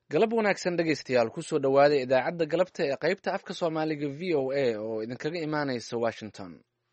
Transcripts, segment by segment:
galab wanaagsan dhegaystayaal kusoo dhowaada idaacadda galabta ee qaybta afka soomaaliga v o a oo idinkaga imaanaysa washington.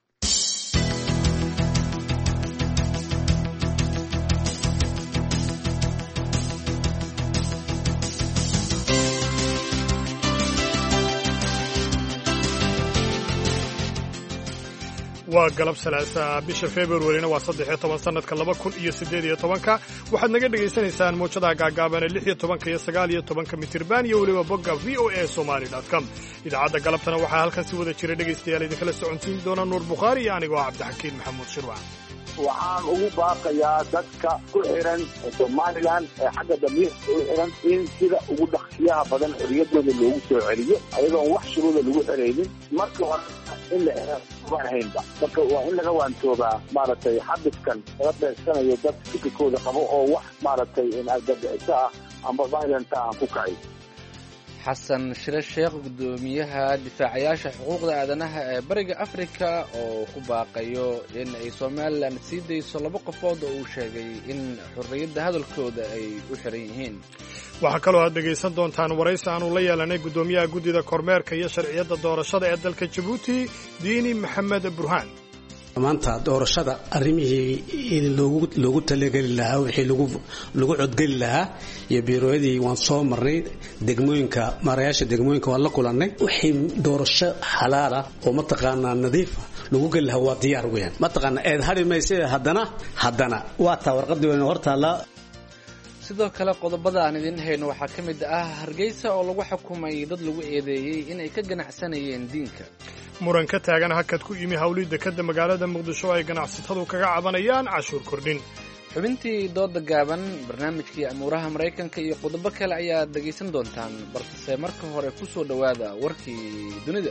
waa galab salaasa bisha februarina waa 13 sanadka 2018 waxaad naga dhegaysanaysaan mowjadaha gaagaaban 16 iyo 19 mitirban iyo weliba bogga voasomali.com. idaacadda galabtana waxaa halkan si wada jira dhegaystayaal idinkala socontiin doona nuur bukhaari iyo anigoo cabdixakiin maxamuud shirwac. waxaan ugu baaqayaa dadka ku xiran somalilan ee xagga damiirka u xiran in sida ugu dhaqsiyaha badan xorriyaddooda loogu soo celiyo ayadoon wax shuruuda lagu xeraynin marka hore in la haynba marka waa in laga waantoobaa maaragtay xabiskan laga beegsanayo dad fikirkooda qabo oo wax maaragtay argagixiso ah amba violenta aan ku kacay. xasan shire sheekh guddoomiyaha difaacayaasha xuquuqda aadanaha ee bariga afrika oo ku baaqayo in ay somalilan sii dayso 2 qofood oo uu sheegay in xorriyadda hadalkooda ay u xiran yihiin. waxaa kaloo aad dhegaysan doontaan waraysi aanu la yeelanay guddoomiyaha guddida kormeerka iyo sharciyadda doorashada ee dalka jabuuti diini maxamed burhaan. maanta doorashada arrimihii loogu talageli lahaa wixii lagu codgeli lahaa iyo biirooyadii waan soo marnay degmooyinka maarayaasha degmooyinka waan la kulannay wixii doorasho xalaala oo mataqaanaa nadiifa lagu geli lahaa waa diyaar weeyaan mataqaanaa eed hadhi mayse haddana waa taa warqadii wayna hortaallaa. sidoo kale qodobada aan idiin hayno waxaa ka mid ah hargeysa oo lagu xukumay dad lagu eedeeyey inay ka ganacsanayeen diinka. muran ka taagan hakad ku yimi hawlidda kadda magaalada muqdisho ay ganacsatadu kaga cabanayaan cashuur kordhin. xubintii dooda gaaban barnaamijkii amuuraha maraykanka iyo qodobo kale ayaad dhegaysan doontaan balse marka hore ku soo dhowaada warkii dunida.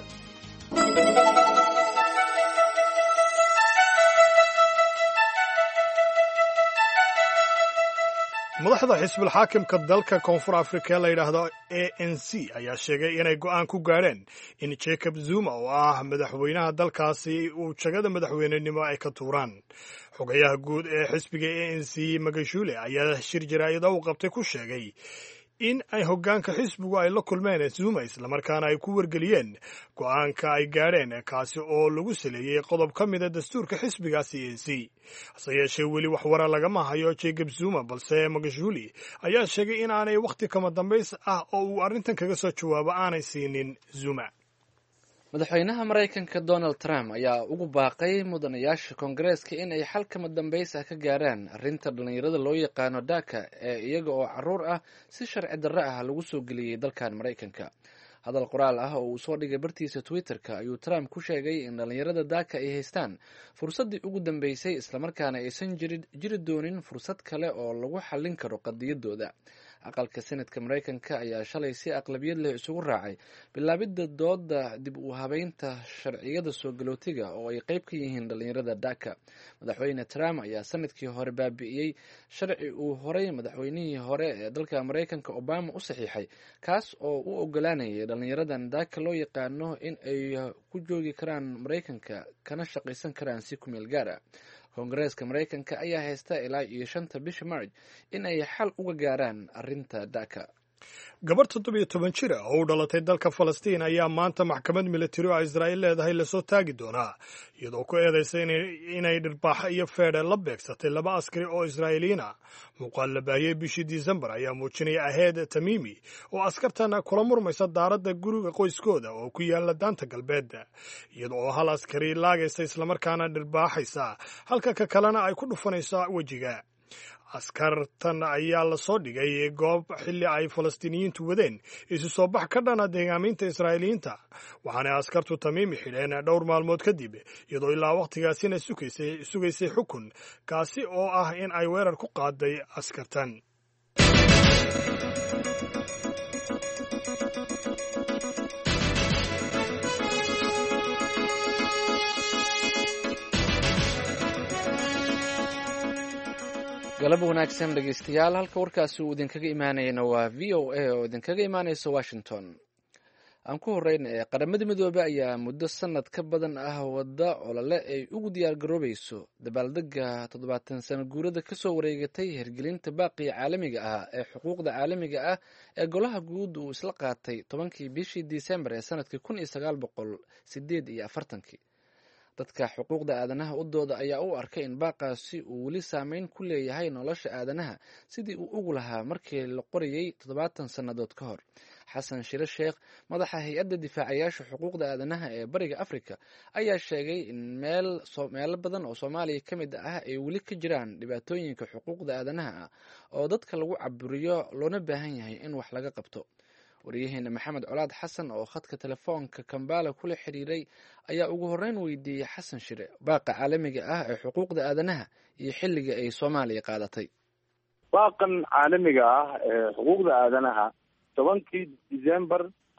madaxda xisbul xaakimka dalka koonfur afrika ee la yidhaahdo ANC ayaa sheegay inay go'aan ku gaadheen in Jacob Zuma oo ah madaxweynaha dalkaasi uu jagada madaxweynenimo ay ka tuuraan. xogayaha guud ee xisbiga ANC Magashule ayaa shir jaraa'id u qabtay ku sheegay in ay hoggaanka xisbigu ay la kulmeen Zuma islamarkaana ay ku wargeliyeen go'aanka ay gaadheen kaasi oo lagu saleeyey qodob ka mida dastuurka xisbigaasi ANC. hase yeeshee weli wax wara lagama hayo Jacob Zuma balse Magashule ayaa sheegay in aanay wakhti kama dambays ah oo uu arrintan kaga soo jawaabo aanay siinin Zuma. madaxweynaha maraykanka Donald Trump ayaa ugu baaqay mudanayaasha koongareeska in ay xal kama dambays ah ka gaaraan arrinta dhallinyarada loo yaqaano DACA ee iyaga oo carruur ah si sharci darro ah lagu soo geliyey dalkan maraykanka. hadal qoraal ah oo uu soo dhigay bartiisa Twitter-ka ayuu Trump ku sheegay in dhallinyarada DACA ay haystaan fursaddii ugu dambaysay islamarkaana aysan jiri doonin fursad kale oo lagu xallin karo qadiyadooda. aqalka senadka maraykanka ayaa shalay si aqlabiyad leh isugu raacay bilaabidda dooda dib u habeynta sharciyada soo galootiga oo ay qayb ka yihiin dhallinyarada DACA. madaxweyne Trump ayaa sanadkii hore baabi'iyey sharci uu horay madaxweynihii hore ee dalka maraykanka Obama u saxiixay kaas oo u ogolaanayay dhallinyaradan DACA loo yaqaano in ay ku joogi karaan maraykanka kana shaqaysan karaan si ku meel gaar ah. koongareeska maraykanka ayaa haysta ilaa iyo 5 bisha March in ay xal uga gaaraan arrinta DACA. gabarh 17 jir ah oo u dhalatay dalka Falastiin ayaa maanta maxkamad militari oo Israa'iil leedahay la soo taagi doonaa iyadoo ku eedaysay inay dhirbaaxa iyo feedhe la beegsatay 2 askari oo Israa'iiliyiin ah. muuqaal la baahiyey bishii Disembar ayaa muujinaya Aheed Tamimi oo askartan kula murmaysa daaradda guriga qoyskooda oo ku yaala daanta galbeed iyadoo hal askari laagaysa islamarkaana dhirbaaxaysa halka ka kalena ay ku dhufanaysa wejiga. askartan ayaa la soo dhigay goob xilli ay falastiiniyiintu wadeen isu soo bax ka dhana deegaaminta israa'iiliyiinta waxaana askartu Tamiimi xidheen dhowr maalmood kadib iyadoo ilaa wakhtigaasina sugaysay xukun kaasi oo ah in ay weerar ku qaaday askartan. galab wanaagsan dhegaystayaal halka warkaasi uu idinkaga imaanayana waa v o a oo idinkaga imaanaysa Washington. aan ku horeyna ee qaramada midoobey ayaa muddo sanad ka badan ah wadda olole ay ugu diyaar garoobayso dabaaldega 70 sano guurada kasoo wareegatay hirgelinta baaqiya caalamiga ah ee xuquuqda caalamiga ah ee golaha guud uu isla qaatay 10kii bishii Disembar ee sanadkii 1948. dadka xuquuqda aadanaha u dooda ayaa u arkay in baaqaasi uu weli saameyn ku leeyahay nolosha aadanaha sidii uu ugu lahaa markii la qorayay 70 sannadood ka hor. xasan shire sheekh, madaxa hay-adda difaacayaasha xuquuqda aadanaha ee bariga Afrika, ayaa sheegay in meelo badan oo Soomaaliya ka mid ah ay weli ka jiraan dhibaatooyinka xuquuqda aadanaha ah oo dadka lagu caburiyo loona baahan yahay in wax laga qabto. waryaheena maxamed colaad xasan oo khadka telefoonka Kampala kula xiriiray ayaa ugu horeyn weydiiyey xasan shire baaqa caalamiga ah ee xuquuqda aadanaha iyo xilliga ay Soomaaliya qaadatay. baaqan caalamiga ah ee xuquuqda aadanaha 10kii Disembar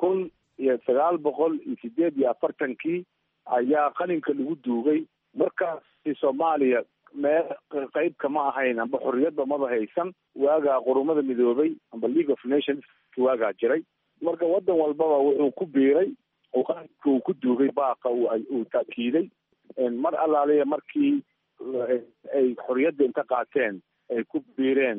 1948 ayaa qalinka lagu duugay. markaasi Soomaaliya meel qayb kama ahayn amba xorriyadba maba haysan. waagaa qorumada midoobay amba League of Nations waagaa jiray. marka wadan walbaba wuxuu ku biiray oo qaranka uu ku duugay baaqa uu taakiiday mar allaale markii ay xorriyadda inta qaateen ay ku biireen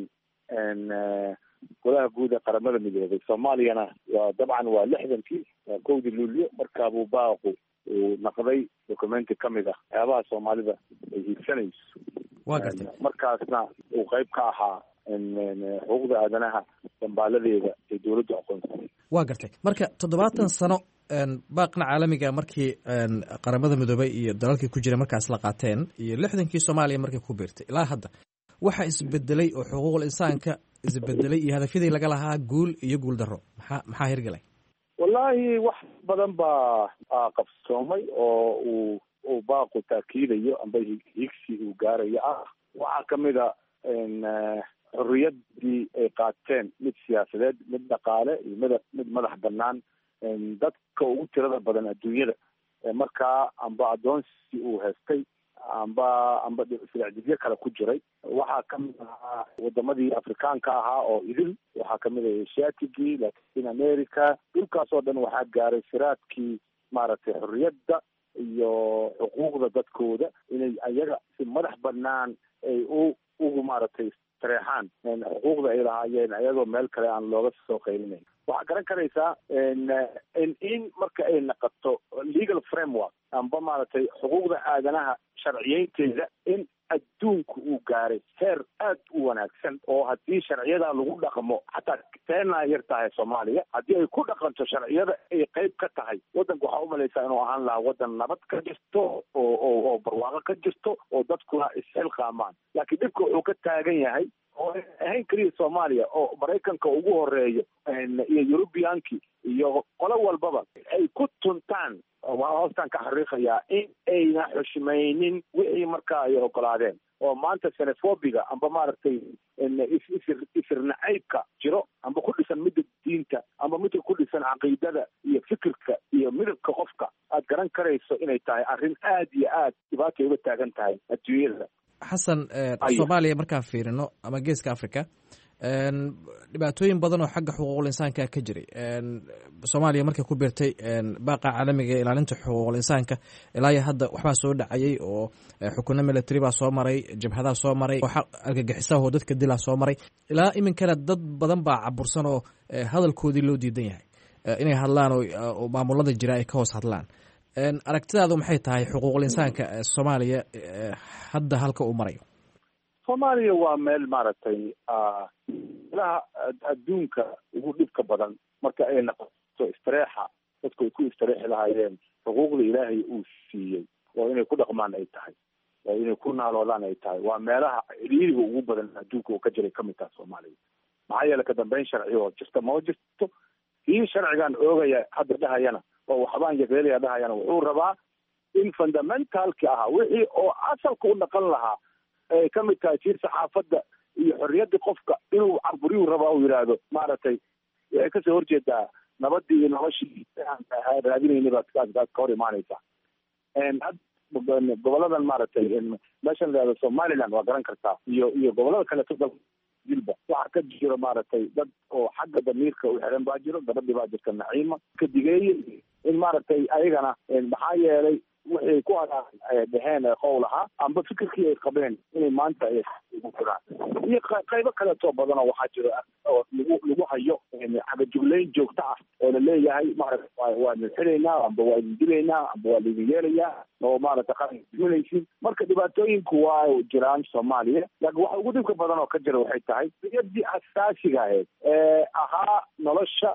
golaha guud ee qaramada midoobay. Soomaaliyana waa dabcan waa 60kii 1 Luulyo markaa buu baaqu uu naqday dokumenti kamid ah waxyaabaha Soomaalida ay hiigsanayso. waa gartay markaasna uu qayb ka ahaa xuquuqda aadanaha dambaaladeeda ee dowladda aqoonsatay. waa gartay marka 70 sano baaqna caalamiga markii qaramada midoobay iyo dalalkii ku jira markaas la qaateen iyo 60kii Soomaaliya markii ku biirtay ilaa hadda waxa isbedelay oo xuquuqul insaanka isbedelay iyo hadafyadii laga lahaa guul iyo guul darro maxaa hirgalay? wallaahi wax badan baa qabsoomay oo uu baaqu taakiidayo amba higsi uu gaarayo ah. waxaa kamid a xorriyaddii ay qaateen mid siyaasadeed, mid dhaqaale iyo mid madax banaan. dadka ugu tirada badan adduunyada markaa amba adoonsi uu haystay amba silacdibyo kale ku jiray. waxaa kamid ahaa wadamadii Afrikaanka ahaa oo idil. waxaa kamid ah Asiatigii, Latin America. dhulkaas oo dhan waxaa gaaray siraadkii maaragtay xorriyadda iyo xuquuqda dadkooda inay ayaga si madax banaan ay ugu maaragtay tareexaan xuquuqda ay lahaayeen ayagoo meel kale aan looga soo qaylinayn. waxaa garan karaysaa in marka ay naqato legal framework amba maaragtay xuquuqda aadanaha sharciyeynteeda in adduunku uu gaaray heer aad u wanaagsan oo haddii sharciyada lagu dhaqmo xataa teena yar tahay Soomaaliya haddii ay ku dhaqanto sharciyada ay qayb ka tahay wadanku waxaa u malaysaa inuu ahaan lahaa wadan nabad ka jirto oo barwaaqo ka jirto oo dadkuna isxilqaamaan. laakiin dhibka wuxuu ka taagan yahay oo ahayn keliya Soomaaliya oo Maraykanka ugu horeeyo iyo Yurubiyaanki iyo qolo walbaba ay ku tuntaan. waa hoostaan ka xariiqayaa in ayna xushmaynin wixii markaa ay ogolaadeen oo maanta xenofobiga amba maaragtay isirnacaybka jiro amba ku dhisan midda diinta amba midda ku dhisan caqiidada iyo fikirka iyo midabka qofka aad garan karayso inay tahay arrin aad iyo aad dhibaatay uga taagan tahay adduunyada. xasan Soomaaliya markaan fiirino ama geeska Afrika dhibaatooyin badan oo xagga xuquuqul insaanka ka jiray. Soomaaliya markay ku biirtay baaqa caalamiga ee ilaalinta xuquuqul insaanka ilaa iyo hadda waxbaa soo dhacayay oo xukunno military baa soo maray, jabhadaha soo maray, argagixisaha oo dadka dilaa soo maray. ilaa iminkana dad badan baa cabursan oo hadalkoodii loo diidan yahay inay hadlaan oo maamulada jira ay ka hoos hadlaan. aragtidaadu maxay tahay xuquuqul insaanka Soomaaliya hadda halka uu marayo? Soomaaliya waa meel maaragtay ilaha adduunka ugu dhibka badan marka ay noqoto istireexa dadku ay ku istireexi lahaayeen xuquuqda ilaahay uu siiyey oo inay ku dhaqmaan ay tahay oo inay ku naaloodaan ay tahay. waa meelaha ciriiriga ugu badan adduunka oo ka jiray kamid tahay Soomaaliya. maxaa yeelay ka dambeyn sharci oo jirta ma jirto. kii sharcigan oogaya hadda dhahayana oo waxbaan yageelaya dhahayana wuxuu rabaa in fundamentalki ahaa wixii oo asalka u dhaqan lahaa ay kamid tahay jiir saxaafadda iyo xorriyadda qofka inuu caburiyu rabaa uu yidhaahdo maaragtay waxay kasoo horjeedaa nabadii iyo noloshii raadinayna baad ka hor imaanaysaa. goboladan maaragtay meeshan la yidhahdo Somaliland waa garan kartaa iyo gobolada kaleeto jilba waxa ka jiro maaragtay dad oo xagga damiirka u xiran baa jiro. gabadhii baa jirta Naciima ka digeeye in maaragtay ayagana maxaa yeelay waxay ku dhaheen qowl ahaa amba fikirkii ay qabeen inay maanta ay ugu jiraan iyo qaybo kaleetoo badan oo waxaa jiro oo lagu hayo cagajuglayn joogto ah oo la leeyahay maaragtay waa xiraynaa amba waa dilaynaa amba waa lagu yeelayaa oo maaragtay qaran diminaysin. marka dhibaatooyinku waa jiraan Soomaaliya, laakiin waxa ugu dhibka badan oo ka jira waxay tahay riyadii asaasiga ahayd ahaa nolosha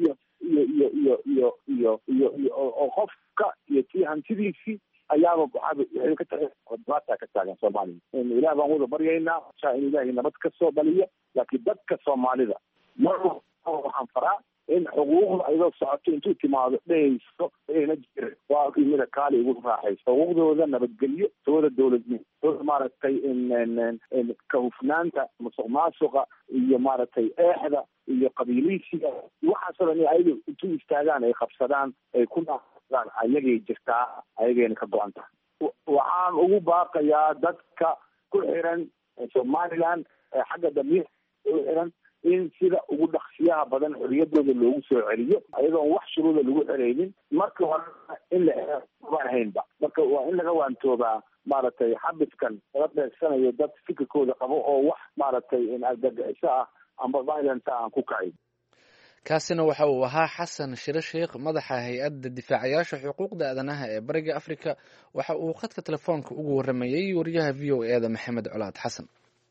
iyo oo qofka iyo tii hantidiisii ayaaba waxay ka tahay dhibaata ka taagan Soomaaliya. ilaah baan wada baryaynaa in ilaahay nabad ka soo dhaliyo, laakiin dadka Soomaalida mar waxaan faraa in xuquuqda ayadoo socoto intuu timaado dhehayso ayna jirin waa qiimada kaali ugu raaxayso xuquuqdooda nabadgelyo, tooda dowladnimo, tooda maaragtay ka hufnaanta musuqmaasuqa iyo maaragtay eexda iyo qabiiliysiga waxaasoo dhan ayaga intuu istaagaan ay qabsadaan ay ku dhaafsadaan ayagay jirtaa, ayagayna ka go-an tahay. waxaan ugu baaqayaa dadka ku xiran Somaliland xagga damiirka u xiran in sida ugu dhaqsiyaha badan xorriyadooda loogu soo celiyo ayadoon wax shuruuda lagu xiraynin. marka hore in la ahaynba marka waa in laga waantoobaa maaragtay xabiskan laga beegsanayo dad fikirkooda qabo oo wax maaragtay argagixiso ah amba violence aan ku kacay. kaasina waxa uu ahaa xasan shire sheekh, madaxa hay-adda difaacayaasha xuquuqda aadanaha ee bariga Afrika. waxa uu khadka telefoonka ugu waramayey wariyaha VOA da Maxamed Colaad Xasan.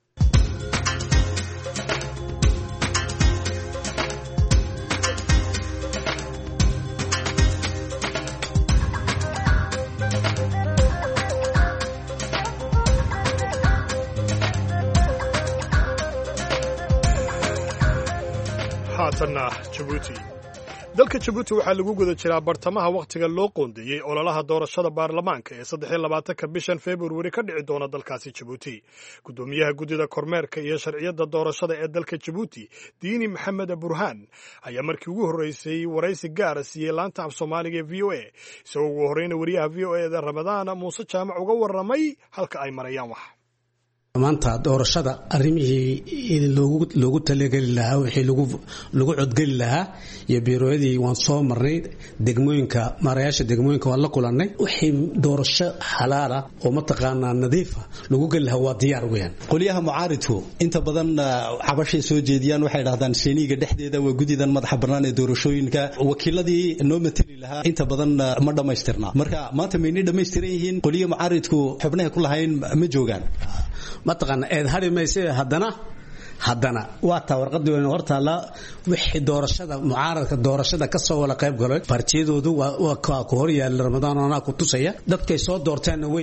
haatanna Jabuuti. dalka Jabuuti waxaa lagu guda jiraa bartamaha wakhtiga loo qoondeeyey ololaha doorashada baarlamaanka ee 23 bishan February ka dhici doona dalkaasi Jabuuti. gudoomiyaha guddida kormeerka iyo sharciyada doorashada ee dalka Jabuuti, Diini Maxamed Burhaan, ayaa markii ugu horeysay waraysi gaar ah siiyay laanta af Soomaaliga ee VOA, isagoo ugu horeyna wariyaha VOA da Ramadaan Muuse Jaamac uga waramay halka ay marayaan wax. maanta doorashada arrimihii loogu talageli lahaa wixii lagu codgeli lahaa iyo biirooyadii waan soo marnay degmooyinka maarayaasha degmooyinka waan la kulannay wixii doorasho xalaala oo mataqaanaa nadiifa lagu geli lahaa waa diyaar weeyaan. qoliyaha mucaaridku inta badan cabashay soo jeediyaan waxay dhahdaan seeniga dhexdeeda waa gudidan madaxa bannaan ee doorashooyinka wakiiladii noo matali lahaa inta badan ma dhammaystirna. marka maanta maynay dhammaystiran yihiin qoliyaha mucaaridku xubnaha ku lahayn ma joogaan mataqaana eed hari mayse haddana waa taa warqadii weyn hortaala wixii doorashada mucaaradka doorashada ka soo wada qayb galay partiyadoodu waa ku hor yaal Ramadaan oo ku tusaya dadkay soo doorteen way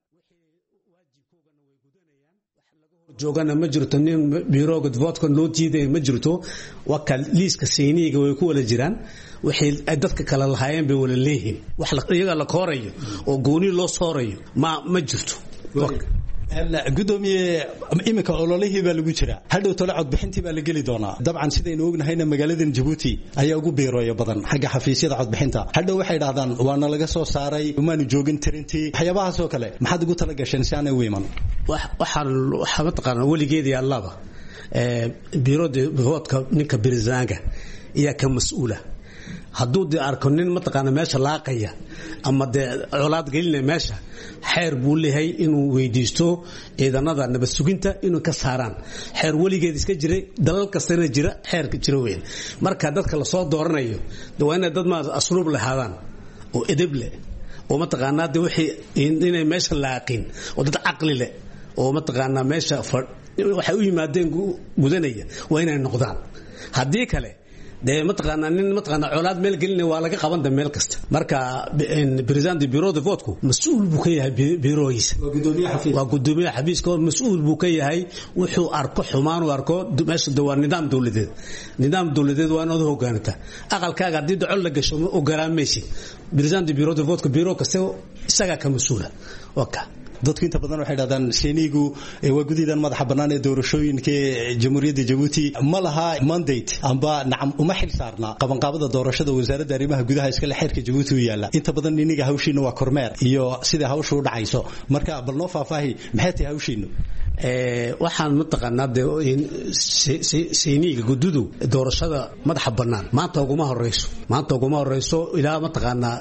joogaan ma jirto nin biirooga vote kan loo diiday ma jirto waa ka liiska seeniga way ku wala jiraan wixii ay dadka kala lahaayeen bay wala leeyihiin wax iyaga la koorayo oo gooni loo soorayo ma jirto. gudoomiye imika ololihii baa lagu jira hadhow tole codbixintii baa la geli doonaa dabcan sidaynu ognahayna magaaladan Jabuuti ayaa ugu beerooya badan xagga xafiisyada codbixinta hadhow waxay dhahdaan waana laga soo saaray maanu joogin tirintii waxyaabahaas oo kale maxaad ugu tala gasheen si aanay u iman waxa mataqaana weligeedii allaba biirooda voodka ninka birizaanga iyo ka mas'uula hadduu arko nin mataqaana meesha laaqaya ama colaad gelinaya meesha xeer buu leeyahay inuu weydiisto ciidanada nabad suginta inuu ka saaraan xeer weligeed iska jiray dalal kastana jira xeerka jira weyn. marka dadka la soo dooranayo waa inay dad ma asluub lahaadaan oo edeb leh oo mataqaana wixii inay meesha laaqin oo dad aqli leh oo mataqaana meesha waxay u yimaadeen gudanaya waa inay noqdaan. haddii kale mataqaana nin mataqaana colaad meel gelinay waa laga qaban meel kasta. marka president bureau de vote mas'uul buu ka yahay bureaugiisa waa gudoomiyaha xafiiska mas'uul buu ka yahay wuxuu arko xumaan u arko meesha waa nidaam dawladeed waa inaad hoggaantaa aqalkaaga hadii docol la gasho ogolaamaysid president bureau de vote bureau kasta isaga ka mas'uula waka dadku inta badan waxay dhahdaan seenigu waa gudidan madaxa bannaan ee doorashooyinka jamhuuriyadda Jabuuti ma laha mandate amba nacam uma xil saarna qabanqaabada doorashada wasaaradda arrimaha gudaha iska la xirka Jabuuti u yaala inta badan iniga hawshiina waa kormeer iyo sida hawshu u dhacayso. marka bal noo faahfaahi maxay tahay hawshiinu? waxaan mataqaanaa de sayniga gududu doorashada madaxa bannaan maanta uguma horeyso ilaa mataqaanaa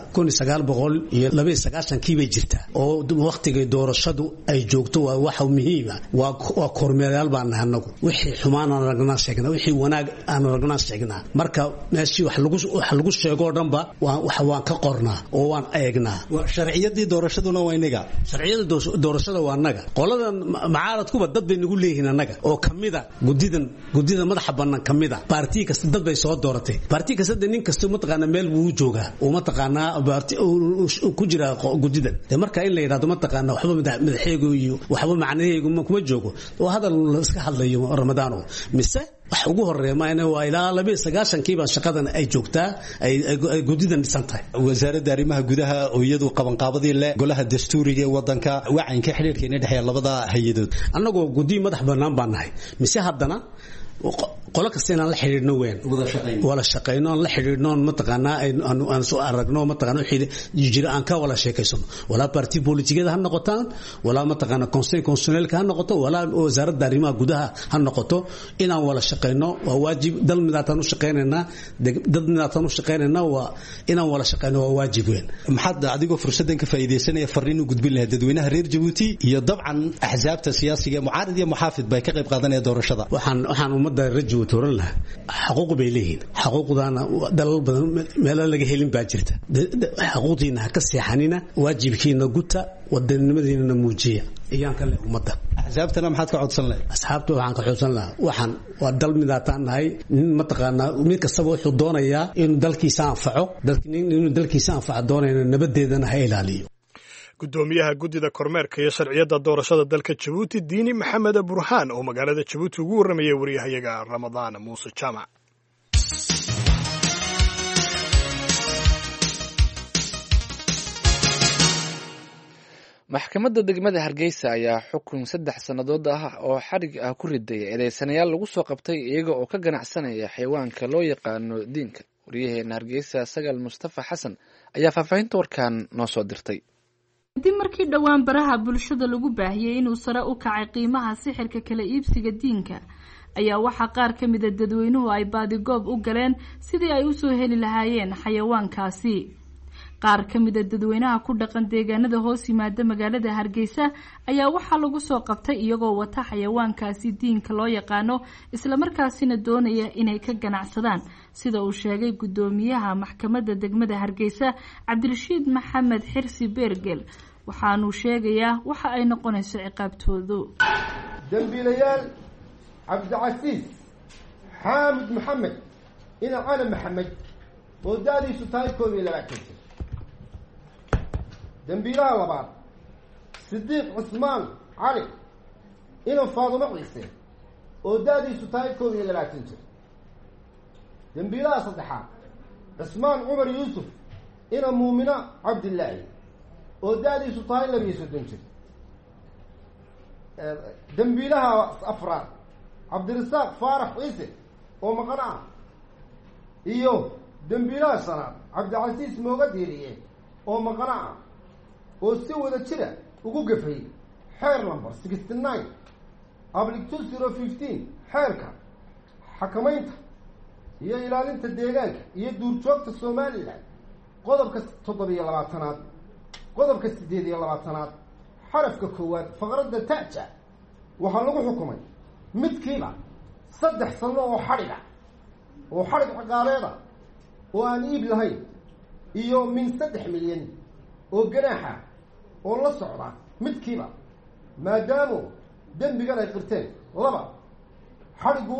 1992 bay jirtaa oo waqtigay doorashadu ay joogto waa wax muhiim ah waa kormeerayaal baan nahay anagu wixii xumaan aan aragnaa sheegnaa wixii wanaag aan aragnaa sheegnaa marka meeshii wax lagu sheego dhanba waan ka qornaa oo waan eegnaa sharciyadii doorashaduna waa inaga sharciyada doorashada waa anaga qoladan macaaradkuba dad bay nagu leeyihiin anaga oo kamida gudida madaxa bannaan kamida baartii kasta dad bay soo dooratay baartii kasta nin kasta mataqaana meel buu joogaa oo mataqaana baartii ku jira gudidan marka in la yiraahdo mataqaana waxba madaxeego iyo waxba macnaheego kuma joogo oo hadal la iska hadlayo ramadaano mise wax ugu horeeyay waa ilaa 29 baa shaqadan ay joogtaa ay gudidan dhisan tahay wasaaradda arrimaha gudaha oo iyadu qabanqaabadii leh golaha dastuuriga ee wadanka wacanka xiriirkeena dhexeeya labada hay'adood annagoo gudi madax bannaan baan nahay mise haddana qolo kasta inaan la xiriirno weyn wala shaqeyno aan la xiriirno mataqaanaa aan soo aragno mataqaanaa wixii jira aan ka wala sheekaysano wala parti politigada ha noqotaan wala mataqaanaa conseil constitutionnel ha noqoto wala wasaaradda arrimaha gudaha ha noqoto inaan wala shaqeyno waa waajib dal midaataan u shaqeynayna dad midaataan u shaqeynayna waa inaan wala shaqeyno waa waajib weyn maxaad adigoo fursadan ka faa'iideysanaya fariin u gudbin lahayd dadweynaha reer Djibouti iyo dabcan axsaabta siyaasiga mucaarad iyo muxaafid bay ka qayb qaadanayaan doorashada waxaan ummadda rajo tooran laha xaquuq bay leeyihiin xaquuqdana dalal badan meel laga helin baa jirta xaquuqdiina ka seexanina waajibkiina guta wadannimadiina muujiya iyaan kale ummadda axsaabtana maxaad ka codsan lahayd asxaabtu waxaan ka codsan lahaa waxaan waa dal midaataan nahay nin mataqaanaa mid kastaba wuxuu doonayaa inuu dalkiisa anfaco inuu dalkiisa anfaco doonayna nabadeedana ha ilaaliyo gudoomiyaha gudida kormeerka iyo sharciyada doorashada dalka Djibouti Diini Maxamed Burhaan oo magaalada Djibouti ugu waramayay wariyahayaga Ramadaan Muuse Jamac. maxkamadda degmada Hargeysa ayaa xukun 3 sanadood ah oo xarig ah ku riday eedeysanayaal lagu soo qabtay iyaga oo ka ganacsanaya xayawaanka loo yaqaano diinka. wariyaheena Hargeysa Sagal Mustafa Xasan ayaa faafahinta warkaan noo soo dirtay. kadib markii dhawaan baraha bulshada lagu baahiyay inuu sare u kacay qiimaha sixirka kala iibsiga diinka ayaa waxa qaar ka mid ah dadweynuhu ay baadigoob u galeen sidii ay u soo heli lahaayeen xayawaankaasi qaar ka mid ah dadweynaha ku dhaqan deegaanada hoos yimaada magaalada Hargeysa ayaa waxa lagu soo qabtay iyagoo wata xayawaankaasi diinka loo yaqaano isla markaasina doonaya inay ka ganacsadaan sida uu sheegay gudoomiyaha maxkamadda degmada Hargeysa Cabdirashiid Maxamed Xirsi Beergel waxaanu sheegayaa waxa ay noqonayso ciqaabtoodu dambiilayaal Cabdicasiis Xaamid Maxamed ina Cali Maxamed oo daadiisu tahay 22 dambiilaha labaad Sidiiq Cusmaan Cali ina Faadumo Ciise oo daadiisu tahay 22 dambiilaha saddexaad Cusmaan Cumar Yuusuf ina Muumina Cabdillaahi oo daadiisu tahay 22 dambiilaha afraad Cabdirasaaq Faarax Ciise oo maqan ah iyo dambiilaha shanaad Cabdicasiis Mooga Diiriye oo maqan ah oo si wada jira ugu gafay xeer number 69 public 2015 xeerka xakamaynta iyo ilaalinta deegaanka iyo duurjoogta Soomaaliland qodobka 27aad qodobka 8aad xarafka koowaad faqradda ta'ja waxa lagu xukumay midkiiba 3 sano oo xariga oo xarig caqaaleeda oo aan iib lahayn iyo min 3 milyan oo ganaaxa oo la socda midkiiba maadaama dambigan ay qirteen laba xarigu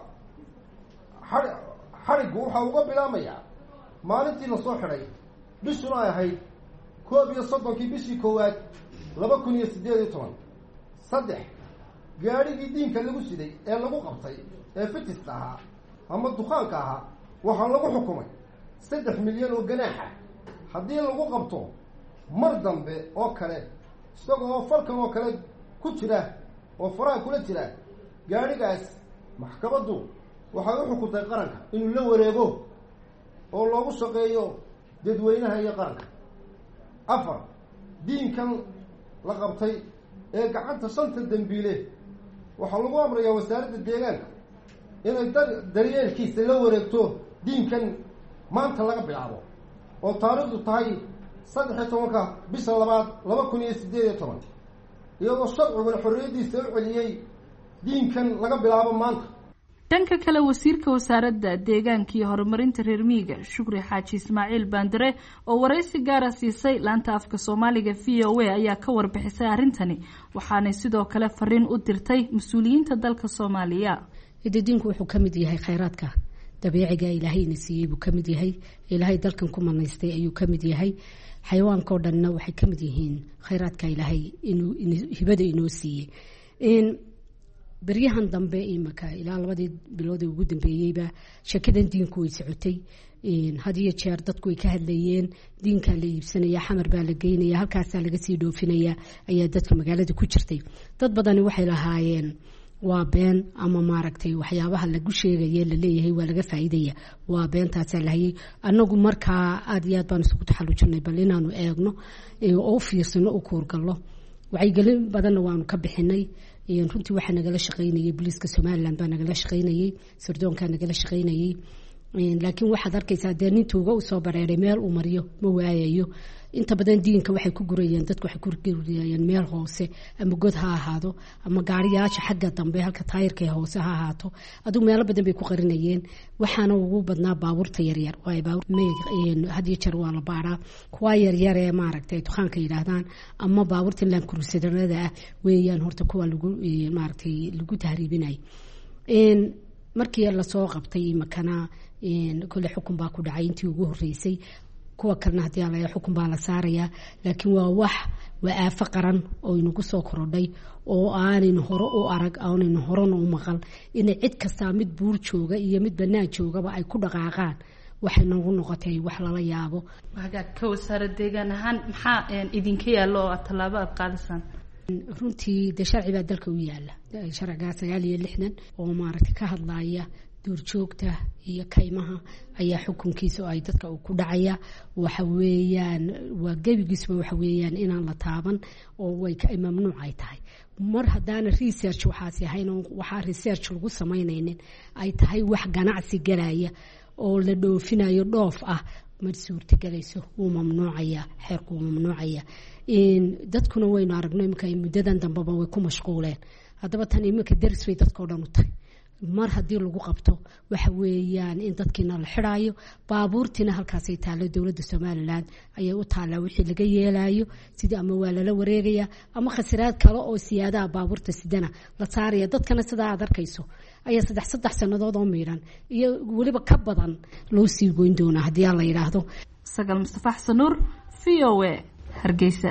waxa uga bilaamayaa maalintii la soo xiray bishuna ay ahayd 31 bishii koowaad 2018 saddex gaarigii diinka lagu siday ee lagu qabtay ee fitista ahaa ama dukaanka ahaa waxaa lagu xukumay 3 milyan oo ganaaxa haddii lagu qabto mar dambe oo kale isagoo falkan oo kale ku jira oo faraha kula jira gaarigaas maxkamaddu waxay u xukuntay qaranka inuu la wareego oo loogu shaqeeyo dadweynaha iyo qaranka afar diinkan la qabtay ee gacanta shanta dambiile waxaa lagu amrayaa wasaaradda deegaanka inay daryeelkiisa la wareegto diinkan maanta laga bilaabo oo taariikhdu tahay 13 bisha 2 2018 iyadoo sharciguna xorriyadiisa u celiyey diinkan laga bilaabo maanta. dhanka kale wasiirka wasaaradda deegaanka iyo horumarinta reer miyiga Shukri Xaaji Ismaaciil Baandare oo wareysi gaar ah siisay laanta afka Soomaaliga VOA ayaa ka warbixisay arrintani waxaana sidoo kale fariin u dirtay mas'uuliyiinta dalka Soomaaliya. diinku wuxuu ka mid yahay khayraadka dabiiciga Ilaahayna siiyay buu ka mid yahay Ilaahay dalkan ku manaystay ayuu ka mid yahay xayawaanka oo dhanna waxay ka mid yihiin khayraadka Ilaahay inuu hibada inoo siiyay بريهان دمبه إيمكا إلى لبدي بلاد وجود بيجيبه شكدن دين كوي سعتي هذه الشهر تدكوي كهليين دين كلي بسنة يا حمر بالجين يا هالكاس على جسيدو فينيا أي دتك مجالد كوتشرتي تطبضني وحيل هاين وبين أما ماركتي وحيابها اللي جوشي جيل اللي هي ولا جفايدية وبين تسلهي أنو مركا أديات بنسكت حلو جنة بلينا إنه إغنو أوفيس إنه أكور الله وعيقلين بدنا وانو كبحني runtii waxa nagala shaqeynayay booliska Soomaaliland baa nagala shaqeynayay sirdoonka nagala shaqeynayay laakiin waxa arkaysaa deegaantuuga u soo bareeray meel uu mariyo ma waayayo inta badan diinka waxay ku gurayeen dadku waxay ku gurayeen meel hoose ama god ha ahaado ama gaariyaasha xagga dambe halka taayirka hoose ha ahaato adu meel badan bay ku qarinayeen waxaana ugu badnaa baabuurta yar yar oo ay baabuur hadii jeer waa la baaraa kuwa yar yar ee maaragtay dukaanka yiraahdaan ama baabuurta laan kurusadarada ah weeyaan horta kuwa lagu maaragtay lagu tahriibinay markii la soo qabtay makana kule xukun baa ku dhacay intii ugu horeysay kuwa kalena hadii la xukun baa la saaraya laakiin waa wax waafa qaran oo inagu soo korodhay oo aanin hore u arag aanin horena u maqal in cid kasta mid buur jooga iyo mid banaan joogaba ay ku dhaqaaqaan waxay nagu noqotay wax lala yaabo hagaag ka wasaaradda deegaan ahaan maxaa idinka yaalo talaabo aad qaadaysan runtii sharciga dalka u yaala sharciga 69 oo maaragtay ka hadlaya duurjoogta iyo kaymaha ayaa xukunkiisa ay dadka ku dhacaya waxa weeyaan waa gabigiisba waxa weeyaan inaan la taaban oo way ka mamnuuc ay tahay mar hadana research waxaasi hayno waxa research lagu sameeyeen ay tahay wax ganacsi galaya oo la dhoofinayo dhoof ah ma suurtagelayso uu mamnuucaya xeerku mamnuucaya dadkuna waynu aragnay imka muddadan dambaba way ku mashquuleen hadaba tan imka daris way dadka oo dhan u tahay mar hadii lagu qabto waxa weeyaan in dadkina la xiraayo baabuurtina halkaas ay taalo dawladda Soomaaliland ayay u taala wixii laga yeelayo sida ama waa la wareegaya ama khasiraad kale oo siyaadaha baabuurta sidana la saaraya dadkana sida aad arkayso ayaa 3 sanadood oo miiran iyo waliba ka badan loo sii goyn doona hadii la yiraahdo. Sagal Mustafa Xasan Nuur VOA Hargeysa.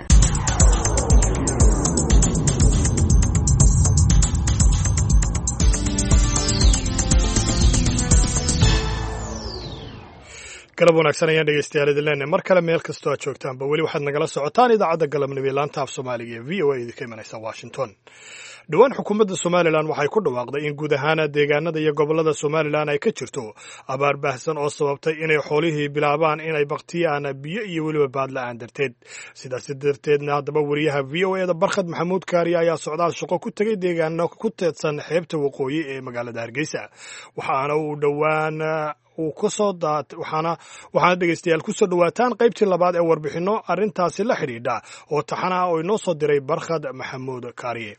galab wanaagsan ayaan dhegeystayaal idin leenahay mar kale meel kastoo aad joogtaanba weli waxaad nagala socotaan idaacadda galabnimo ee laanta af Soomaaliga ee VOA idinka imanaysa Washington. dhawaan xukuumadda Somaliland waxay ku dhawaaqday in guud ahaan deegaanada iyo gobolada Somaliland ay ka jirto abaar baahsan oo sababtay inay xoolihii bilaabaan inay baqtiyaan biyo iyo weliba baad la'aan darteed. sidaas darteedna haddaba wariyaha VOA-da Barkhad Maxamuud Kaari ayaa socdaal shaqo ku tagay deegaano ku teedsan xeebta waqooyi ee magaalada Hargeysa waxaana uu dhawaan waxaana dhegeystayaal ku soo dhawaataan qaybtii labaad ee warbixino arrintaasi la xidhiidha oo taxana oo inoo soo diray Barkhad Maxamuud Kaariye.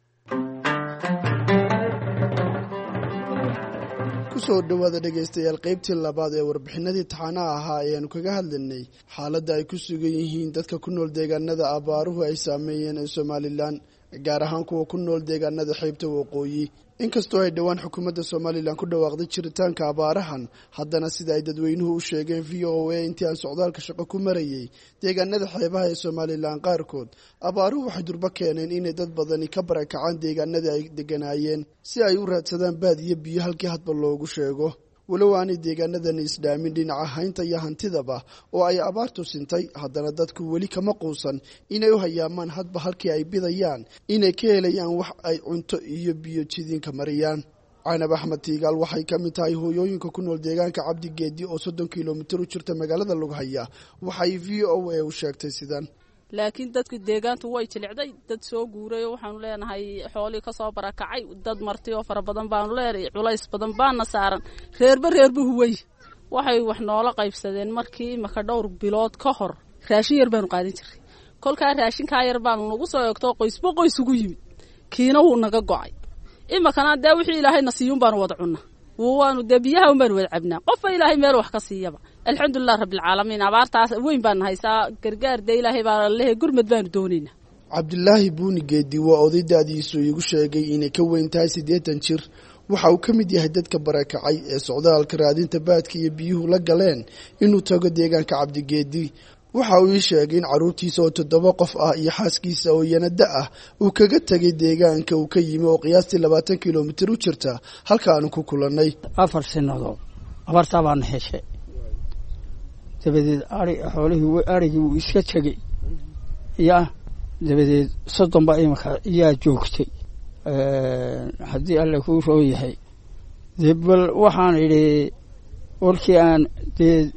kusoo dhawaada dhegeystayaal qaybtii labaad ee warbixinadii taxanaha ahaa ayaanu kaga hadlaynay xaaladda ay ku sugan yihiin dadka ku nool deegaanada abaaruhu ay saameeyeen ee Somaliland gaar ahaan kuwa ku nool deegaanada xeebta waqooyi. inkastoo ay dhawaan xukuumadda Somaliland ku dhawaaqday jiritaanka abaarahan haddana sida ay dadweynuhu u sheegeen VOA intii aan socdaalka shaqo ku marayay deegaanada xeebaha ee Somaliland qaarkood abaaruhu waxay durba keeneen inay dad badani ka barakacaan deegaanada ay deganaayeen si ay u raadsadaan baad iyo biyo halkii hadba loogu sheego walow aanay deegaanadani isdhaamin dhinaca haynta iyo hantidaba oo ay abaartu sintay haddana dadku weli kama quusan inay u hayaamaan hadba halkii ay bidayaan inay ka helayaan wax ay cunto iyo biyo jidinka mariyaan. Caynab Axmed Tiigaal waxay ka mid tahay hooyooyinka ku nool deegaanka Cabdigeedi oo 30 kiiloomitir u jirta magaalada Lughaya waxay VOA u sheegtay sidan. laakiin dadka deegaantu way jilicday dad soo guuray waxaanu leenahay xoolii ka soo barakacay dad marti oo fara badan baanu leenahay culays badan baana saaran reerba huway waxay wax noola qaybsadeen markii maka dhowr bilood ka hor raashin yar baanu qaadan jiray kolkaa raashinkaa yar baanu nagu soo eegto qoysba qoys ugu yimid kiina wuu naga go'ay imakana dee wixii ilaahayna siiyuun baanu wada cunnaa waanu dee biyaha un baanu wada cabnaa qofba ilaahay meel wax ka siiyaba alxamdulilah rabbilcaalamiin abaartaas weyn baan haysaa gargaar dee ilaahay baa lehe gurmad baanu doonaynaa cabdilaahi buuni geedi waa oday da'diisu igu sheegay inay ka weyn tahay 80 jir waxa uu ka mid yahay dadka barakacay ee socdaalka raadinta baadka iyo biyuhu la galeen inuu tago deegaanka cabdigeedi waxa uu ii sheegay in caruurtiisa oo 7 qof ah iyo xaaskiisa oo yanada ah uu kaga tagay deegaanka uu ka yimi oo qiyaastii 20 kilomitir u jirta halka aanu ku kulanay 4 sanadood abarta baan heshay dabadeed arigii uu iska tagay dabadeed 30 baa imaka yaa joogtay haddii alle kuu soo yahay dee bal waxaan idhi warkii aan dee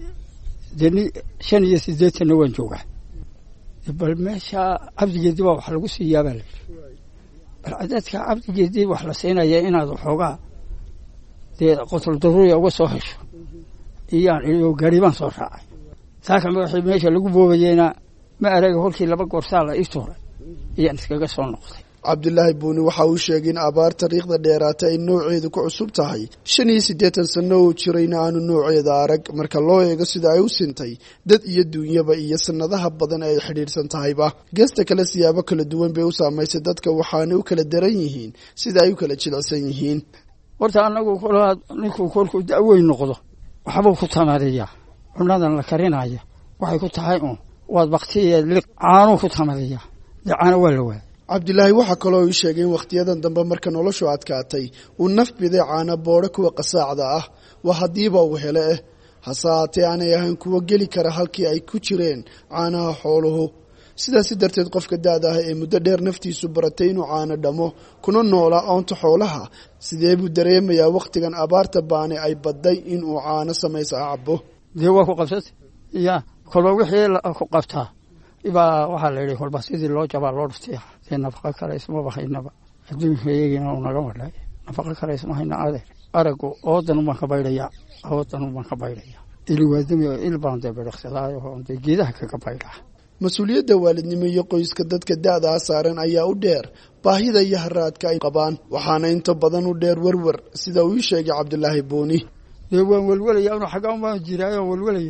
85 waan joogaa bal meesha cabdigeedi baa wax lagu siiyaa baa layidhi bal cadadka cabdigeedi wax la siinaya inaad waxoogaa dee qotul daruuriya uga soo hesho iyaan iyo gaari baan soo raacay saaka wixii meesha lagu boobayeyna ma araga holkii 2 goor saa la ii tuuray iyaan iskaga soo noqday cabdilaahi buuni waxa uu sheegay in abaar taariikhda dheeraata ay nooceedu ku cusub tahay 85 sano oo jirayna aanu nooceeda arag marka loo eego sida ay u sintay dad iyo duunyaba iyo sanadaha badan ay xidhiidhsan tahayba geesta kale siyaabo kala duwan bay u saamaysay dadka waxaana u kala daran yihiin sida ay u kala jilicsan yihiin horta anagu ninkuu kolkuu da'weyn noqdo waxbuu ku tamariyaa cunadan la karinaya waxay ku tahay waad baktiyeed liq caanuu ku tamariyaa caano waa la waayay cabdilaahi waxa kaloo uu sheegay in waqtiyadan dambe marka noloshu adkaatay uu naf biday caana boodho kuwa qasaacda ah waa haddiiba uu hele hasaatee aanay ahayn kuwa geli kara halkii ay ku jireen caanaha xooluhu sidaasi darteed qofka da'da ah ee muddo dheer naftiisu baratay inuu caano dhamo kuna noolaa oonta xoolaha sidee buu dareemayaa waqtigan abaarta baane ay badday inuu caano samaysa cabo dee waa ku qabsatay kolba wixii ku qabtaa ibaa waxaa la yidhi kolba sidii loo jabaa loo dhuftiya dee nafaqa kale ismaba haynaba adduunka iyagina uu naga wadhay nafaqa kale isma hayna adeer aragu oodan ubaan ka baydhayaa ili waadami il baan dee bedhaqsadaayo dee geedaha kaga baydhaa mas-uuliyadda waalidnimo iyo qoyska dadka da'da saaran ayaa u dheer baahida iyo haraadka ay qabaan waxaana inta badan u dheer werwer sida uu ii sheegay cabdilaahi buuni dee waan welwelaya anu xaggaan baan jiraayo welwelaya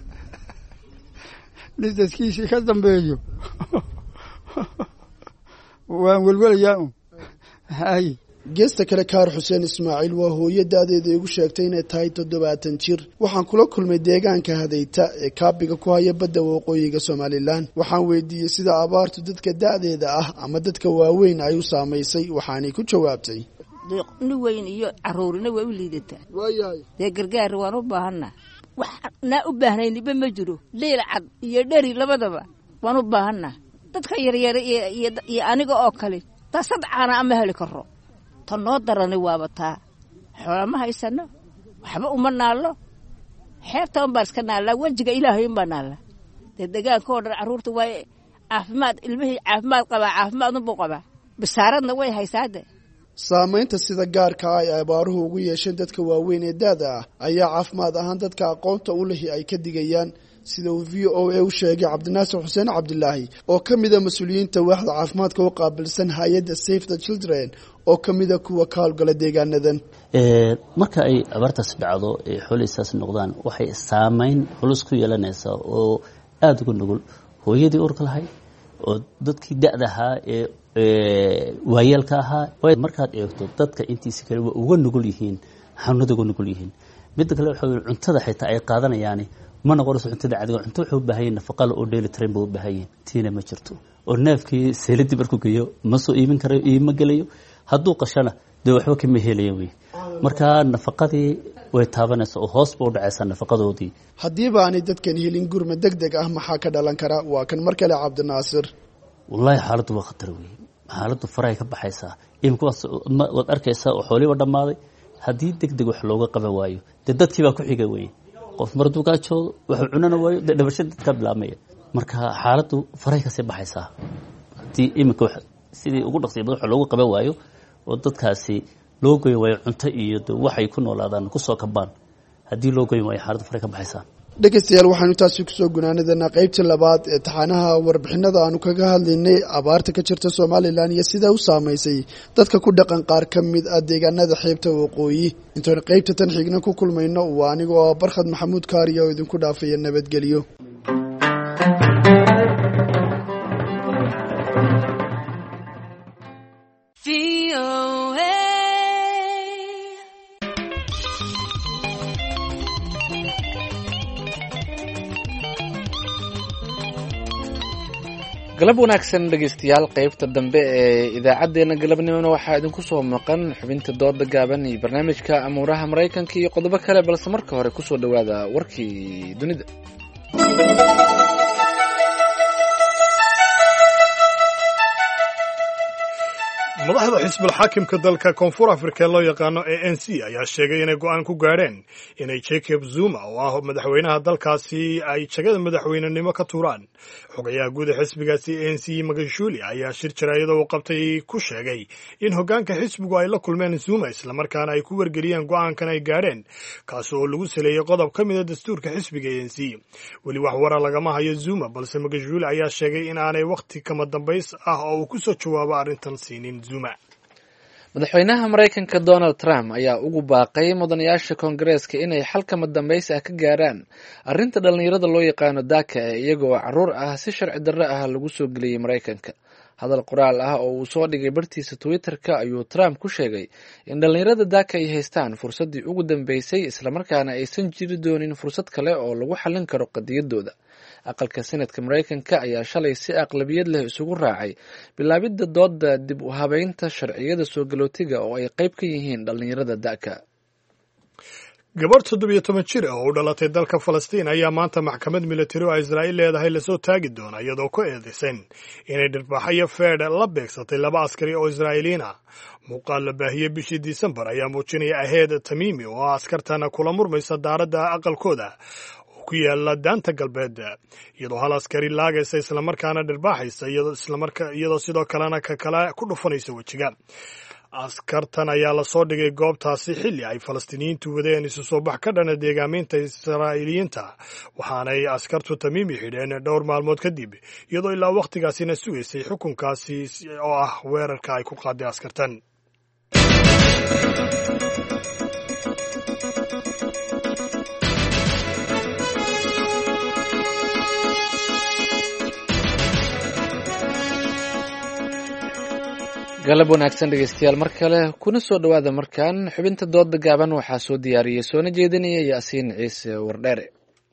nin dadkiisii ka dambeeyo waan welwelayaa hay geesta kale kaar xuseen ismaaciil waa hooyo da'deeda igu sheegtay inay tahay 70 jir waxaan kula kulmay deegaanka hadayta ee kaabiga ku haya badda waqooyiga Somaliland waxaan weydiiyey sida abaartu dadka da'deeda ah ama dadka waaweyn ay u saamaysay waxaanay ku jawaabtay deeqni weyn iyo caruurina way u liidataa dee gargaar waan u baahanaa wax na u baahnayniba ma jiro leel cad iyo dheri labadaba waan u baahanaa dadka yaryar iyo aniga oo kale tasad caana ama heli karo tan noo darani waaba taa xoolo ma haysano waxba uma naalo xeebta un baan iska naalaa wejiga ilaahay un baan naalaa dee deegaanka oo dhan carruurta way caafimaad ilmihii caafimaad qabaa caafimaad unbuu qabaa bisaaradna way haysaade saamaynta sida gaarka ay abaaruhu ugu yeesheen dadka waaweyn ee da'da ah ayaa caafimaad ahaan dadka aqoonta u lehi ay ka digayaan sida uu VOA u sheegay Cabdinaasir Xuseen Cabdilaahi oo kamida mas'uuliyiinta waaxda caafimaadka oo qaabilsan hay'adda Save the Children oo kamida kuwa ka howlgala deegaanadan marka ay abaartaas dhacdo ee xoolihiisaas noqdaan waxay saameyn culus ku yeelanaysaa oo aad uga nugul hooyadii urka lahayd oo dadkii da'da ahaa ee waayelka ahaa markaad eegto dadka intiisa kale waa uga nugul yihiin xanuunada uga nugul yihiin midda kale waxa cuntada xitaa ay qaadanayaan ma noqonayso cuntada caadiga cunto wuxuu u baahan yahay nafaqo oo dheeli tiran buu u baahan yahay tiina ma jirto oo neefkii seeladii markuu geeyo ma soo iibin karo iima gelayo hadduu qashana dee waxba kama helayo wey marka nafaqadii way taabanaysaa oo hoos ba u dhacaysaa nafaqadoodii haddiiba aanay dadkan helin gurma degdeg ah maxaa ka dhalan kara waa kan mar kale Cabdinaasir wallahi xaaladdu waa khatar wey xaaladdu faray ka baxaysaa imkuwaas waad arkaysaa oo xooliba dhammaaday haddii degdeg wax looga qaban waayo dee dadkii baa ku xiga wey qof marduu kaa joogo wuxuu cunana waayo dee dhabasho dadka bilaabmaya marka xaaladdu faray kasii baxaysaa haddii iminka sidii ugu dhaqsiya badan wax loogu qaban waayo oo dadkaasi loo goyn waayo cunto iyo waxay ku noolaadaan kusoo kabaan haddii loo goyn waayo xaaladdu faray ka baxaysaa dhegeystayaal waxaanu taasi kusoo gunaanadanaa qaybtii labaad ee taxaanaha warbixinada aanu kaga hadlaynay abaarta ka jirta somalilan iyo sida u saamaysay dadka ku dhaqan qaar ka mid ah deegaanada xeebta waqooyi intoon qaybta tan xigna ku kulmayno waa anigoo barkhad maxamuud kaariya oo idinku dhaafaya nabadgelyo. galab wanaagsan dhegeystayaal qaybta dambe ee idaacadeena galabnimona waxaa idinku soo maqan xubinta dooda gaaban iyo barnaamijka amuuraha maraykanka iyo qodobo kale balse marka hore kusoo dhawaada warkii dunida. madaxda xisbul xaakimka dalka koonfur afrika ee loo yaqaano ANC ayaa sheegay inay go-aan ku gaadheen inay Jacob Zuma oo ah madaxweynaha dalkaasi ay jagada madaxweynenimo ka tuuraan. xogayaha guud ee xisbigaasi ANC Magashuli ayaa shir jaraa'id uu qabtay ku sheegay in hoggaanka xisbigu ay la kulmeen Zuma islamarkaana ay ku wargeliyeen go-aankan ay gaadheen kaas oo lagu saleeyay qodob ka mid ah dastuurka xisbiga ANC. weli wax wara lagama hayo Zuma balse Magashuli ayaa sheegay in aanay waqti kama dambays ah oo uu ku soo jawaabo arrintan siinin. madaxweynaha maraykanka Donald Trump ayaa ugu baaqay mudanayaasha koongareeska inay xal kama dambays ah ka gaaraan arrinta dhalinyarada loo yaqaano DACA ee iyagoo caruur ah si sharci darro ah lagu soo geliyey Maraykanka. hadal qoraal ah oo uu soo dhigay bartiisa Twitter-ka ayuu Trump ku sheegay in dhalinyarada DACA ay haystaan fursaddii ugu dambeysay islamarkaana aysan jiri doonin fursad kale oo lagu xallin karo qadiyadooda. aqalka Senatka Maraykanka ayaa shalay si aqlabiyad leh isugu raacay bilaabidda dooda dib u habeynta sharciyada soo galootiga oo ay qayb ka yihiin dhalinyarada DACA. gabadh 17 jir ah oo u dhalatay dalka Falastiin ayaa maanta maxkamad militari oo Israa'iil leedahay la soo taagi doona iyadoo ku eedeysan inay dharbaaxyo feedh la beegsatay 2 askari oo Israa'iiliin ah. muuqaal la baahiyey bishii Disembar ayaa muujinaya Aheed Tamimi oo askartana kula murmaysa daaradda aqalkooda ku yaala daanta galbeed iyadoo hal askari laagaysa islamarkaana dhirbaaxaysa iyadoo sidoo kalena ka kale ku dhufanaysa wejiga. askartan ayaa la soo dhigay goobtaasi xilli ay falastiiniyiintu wadeen isu soo bax ka dhana deegaaminta israa'iiliyiinta waxaanay askartu Tamimi xidheen dhowr maalmood kadib iyadoo ilaa wakhtigaasina sugaysay xukunkaasi oo ah weerarka ay ku qaaday askartan. galab wanaagsan dhegeystayaal mar kale kuna soo dhawaada markaan xubinta dooda gaaban waxaa soo diyaariyey soona jeedinaya Yaasiin Ciise Wardheere.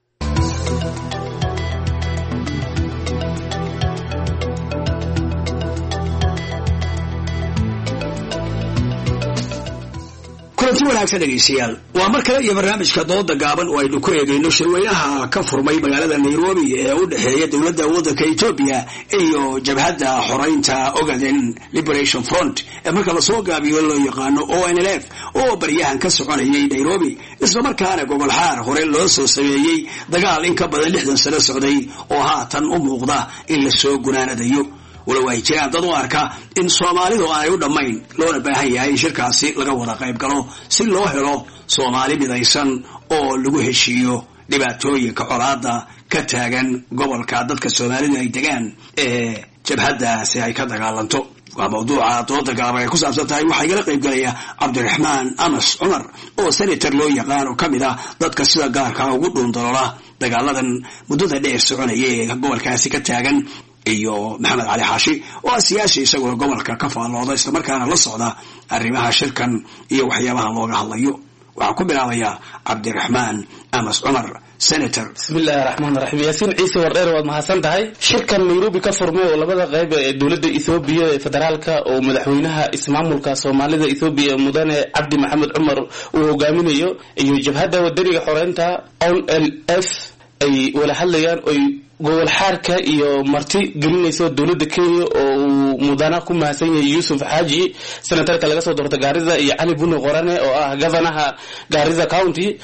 kulanti wanaagsan dhegeystayaal waa mar kale iyo barnaamijka dooda gaaban oo aynu ku eegayno shirweynaha ka furmay magaalada Nairobi ee u dhexeeya dowladda waddanka Ethiopia iyo jabhadda xoreynta Ogaden Liberation Front ee marka la soo gaabiyo loo yaqaano ONLF oo baryahan ka soconayay Nairobi isla markaana gobol xaar hore loo soo sameeyay dagaal in ka badan 60 sano socday oo haatan u muuqda in la soo gunaanadayo. wala way jiraan dad u arka in Soomaalidu ay u dhamayn loona baahan yahay shirkaasi laga wada qayb galo si loo helo Soomaali midaysan oo lagu heshiiyo dhibaatooyinka colaadda ka taagan gobolka dadka Soomaalida ay degaan ee jabhadaasi ay ka dagaalanto. waa mawduuca dooda gaaban ee ku saabsan tahay waxaa igala qayb galaya Cabdiraxmaan Amas Cumar oo senator loo yaqaan oo kamid ah dadka sida gaarka ugu dhuundalola dagaaladan muddada dheer soconayay ee gobolkaasi ka taagan iyo Maxamed Cali Xaashi oo siyaasi isagoo gobolka ka faalooda isla markaana la socda arrimaha shirkan iyo waxyaabaha looga hadlayo. waxaa ku bilaabaya Cabdiraxmaan Amas Cumar senator. bismillahir rahmanir rahim. Yaasiin Ciise Wardheere waad mahadsan tahay. shirkan Nairobi ka furmay oo labada qayb ee dowladda Ethiopia ee federaalka oo madaxweynaha ismaamulka Soomaalida Ethiopia mudane Cabdi Maxamed Cumar uu hogaaminayo iyo jabhadda wadaniga xoreynta ONLF ay wala hadlayaan oo gobol xaarka iyo marti gelinayso dowladda Kenya oo mudana ku mahadsan yahay Yusuf Haji senatarka laga soo doortay Gaariza iyo Ali Buno Qorane oo ah governaha Gaariza County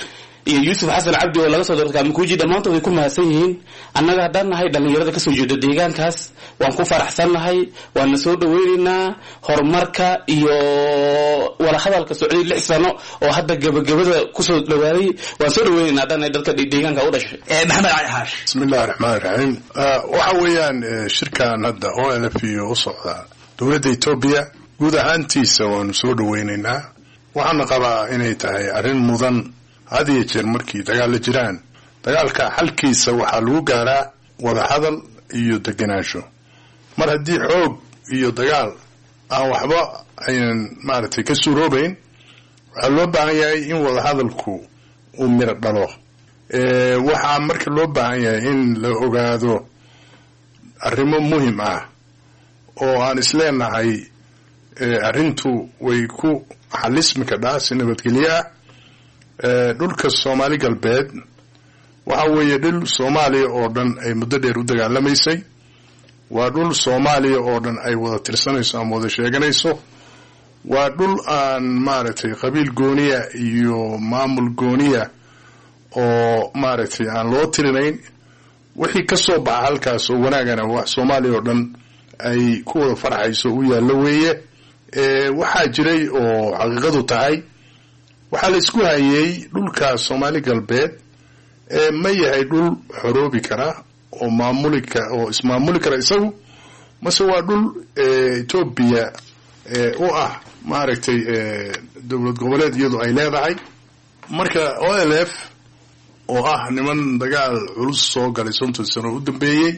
iyo yuusuf xasan cabdi oo laga soo doortay Kamukuji dhammaantood way ku mahadsan yihiin annaga haddaan nahay dhalinyarada kasoo jeeda deegaankaas waan ku faraxsannahay waana soo dhaweynaynaa horumarka iyo wada hadalka socday 6 sano oo hadda gabagabada kusoo dhawaaday waan soo dhaweynaynaa haddaan nahay dadka deegaanka u dhashay maxamed cali xaash bismillaahir rahmaanir rahiim waxa weeyaan shirkan hadda OLF iyo u socda dowladda Itoobiya guud ahaantiisa waan soo dhaweynaynaa waxaan qabaa inay tahay arrin mudan had iyo jeer markii dagaal la jiraan dagaalka xalkiisa waxaa lagu gaaraa wada hadal iyo deganaansho mar haddii xoog iyo dagaal aan waxba aynan maaragtay ka suuroobayn waxaa loo baahan yahay in wada hadalku uu miro dhalo waxaa marka loo baahan yahay in la ogaado arrimo muhiim ah oo aan isleenahay arrintu way ku xalismi kadhaa si nabadgelyo ah dhulka Soomaali galbeed waxa weeye dhul Soomaaliya oo dhan ay muddo dheer u dagaalamaysay waa dhul Soomaaliya oo dhan ay wada tirsanayso ama wada sheeganayso waa dhul aan maaragtay qabiil gooniya iyo maamul gooniya oo maaragtay aan loo tirinayn wixii ka soo baxa halkaas oo wanaagana wax Soomaaliya oo dhan ay ku wada farxayso u yaalo weeye waxaa jiray oo xaqiiqadu tahay waxaa la isku hayay dhulka Soomaali galbeed ma yahay dhul xoroobi kara oo oo ismaamuli kara isagu mase waa dhul Ethiopia oo ah maaragtay dowlad goboleed iyadu ay leedahay marka OLF oo ah niman dagaal culus soo galay 50 sano u dambeeyay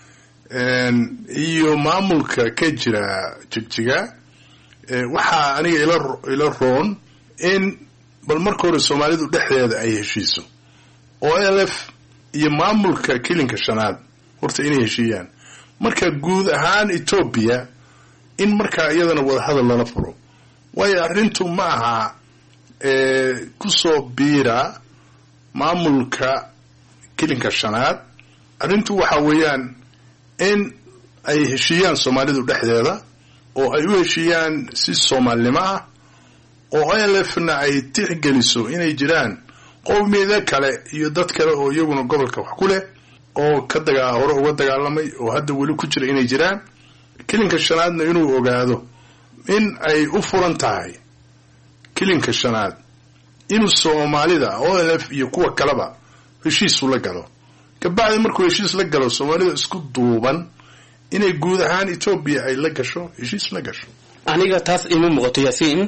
iyo maamulka ka jira Jigjiga waxaa aniga ila roon in bal marka hore Soomaalidu dhexdeeda ay heshiiso OLF iyo maamulka kilinka shanaad horta inay heshiiyaan marka guud ahaan Ethiopia in marka iyadana wada hadal lala furo way arrintu ma aha ku soo biira maamulka kilinka shanaad arrintu waxa weeyaan in ay heshiiyaan Soomaalidu dhexdeeda oo ay u heshiiyaan si Soomaalnimo ah oo OLF-na ay tixgeliso inay jiraan qowmiyada kale iyo dad kale oo iyaguna gobolka wax ku leh oo hore uga dagaalamay oo hadda weli ku jira inay jiraan kilinka shanaadna inuu ogaado in ay u furan tahay kilinka shanaad inuu Soomaalida OLF iyo kuwa kaleba heshiis la galo kabacdi markuu heshiis la galo Soomaalida isku duuban inay guud ahaan Ethiopia ay la gasho heshiis la gasho aniga taas ima muuqato Yaasiin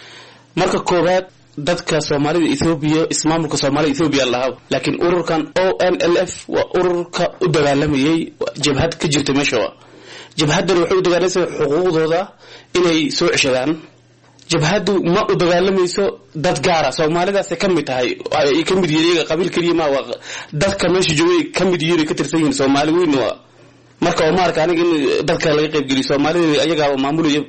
marka koobaad dadka Soomaalida Ethiopia ismaamulka Soomaalida Ethiopia lahaa laakiin ururkan ONLF waa ururka u dagaalamayay jabhad ka jirta meesha jabhadan waxay u dagaalamaysaa xuquuqdooda inay soo ceshadaan jabhadu ma u dagaalamayso dad gaara Soomaalidaas ka mid tahay ay ka mid yihiin qabiil kaliya ma waa dadka meesha joogay ka mid yihiin ka tirsan yihiin Soomaali weyn waa marka oo marka aniga in dadka laga qayb geliyo Soomaalida ayaga maamulaya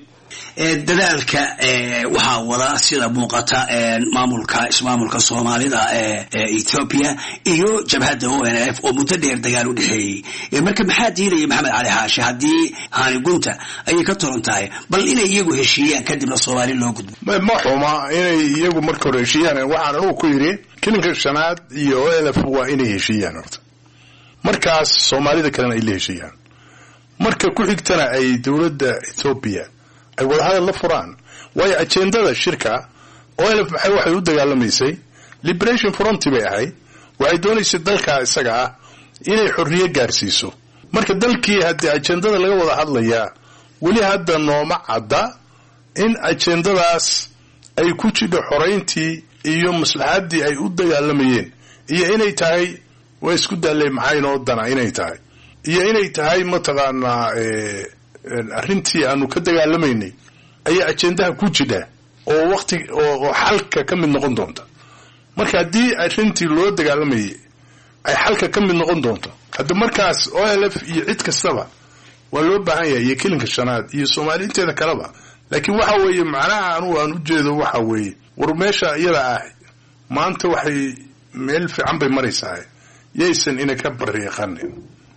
dadaalka waxa wada sida muuqata ismaamulka Soomaalida Ethiopia iyo jabhadda ONLF oo muddo dheer dagaal u dhaxeeyay marka maxaa diiday Maxamed Cali Xaashi hadii haani gunta ay ka toran tahay bal inay iyagu heshiiyaan kadibna Soomaali loo gudbo ma xuma inay iyagu marka hore heshiiyaan waxaan uu ku yiri kilinka shanaad iyo ONLF waa inay heshiiyaan horta markaas Soomaalida kalena ay heshiiyaan marka ku xigtana ay dawladda Ethiopia ay wada hadal la furaan way ajeendada shirka OLF waxay u dagaalamaysay Liberation Front bay ahay waxay doonaysay dalka isaga ah inay xorriyad gaarsiiso marka dalkii hadii ajeendada laga wada hadlayaa wali hadda nooma cadda in ajeendadaas ay ku jidho xoreyntii iyo maslaxadii ay u dagaalamayeen iyo inay tahay way isku dalay maxay noo dana inay tahay iyo inay tahay mataqaanaa arrintii aanu ka dagaalamaynay ayaa ajendaha ku jira oo waqti oo xalka ka mid noqon doonta marka hadii arrintii loo dagaalamayay ay xalka ka mid noqon doonto hadda markaas OLF iyo cid kastaba waa loo baahan yahay iyo kilinka shanaad iyo Soomaali inteeda kaleba laakiin waxa weeye macnaha aan u jeedo waxa weeye war meesha iyada ah maanta waxay meel fiican bay maraysaa yeysan ina ka bariiqanin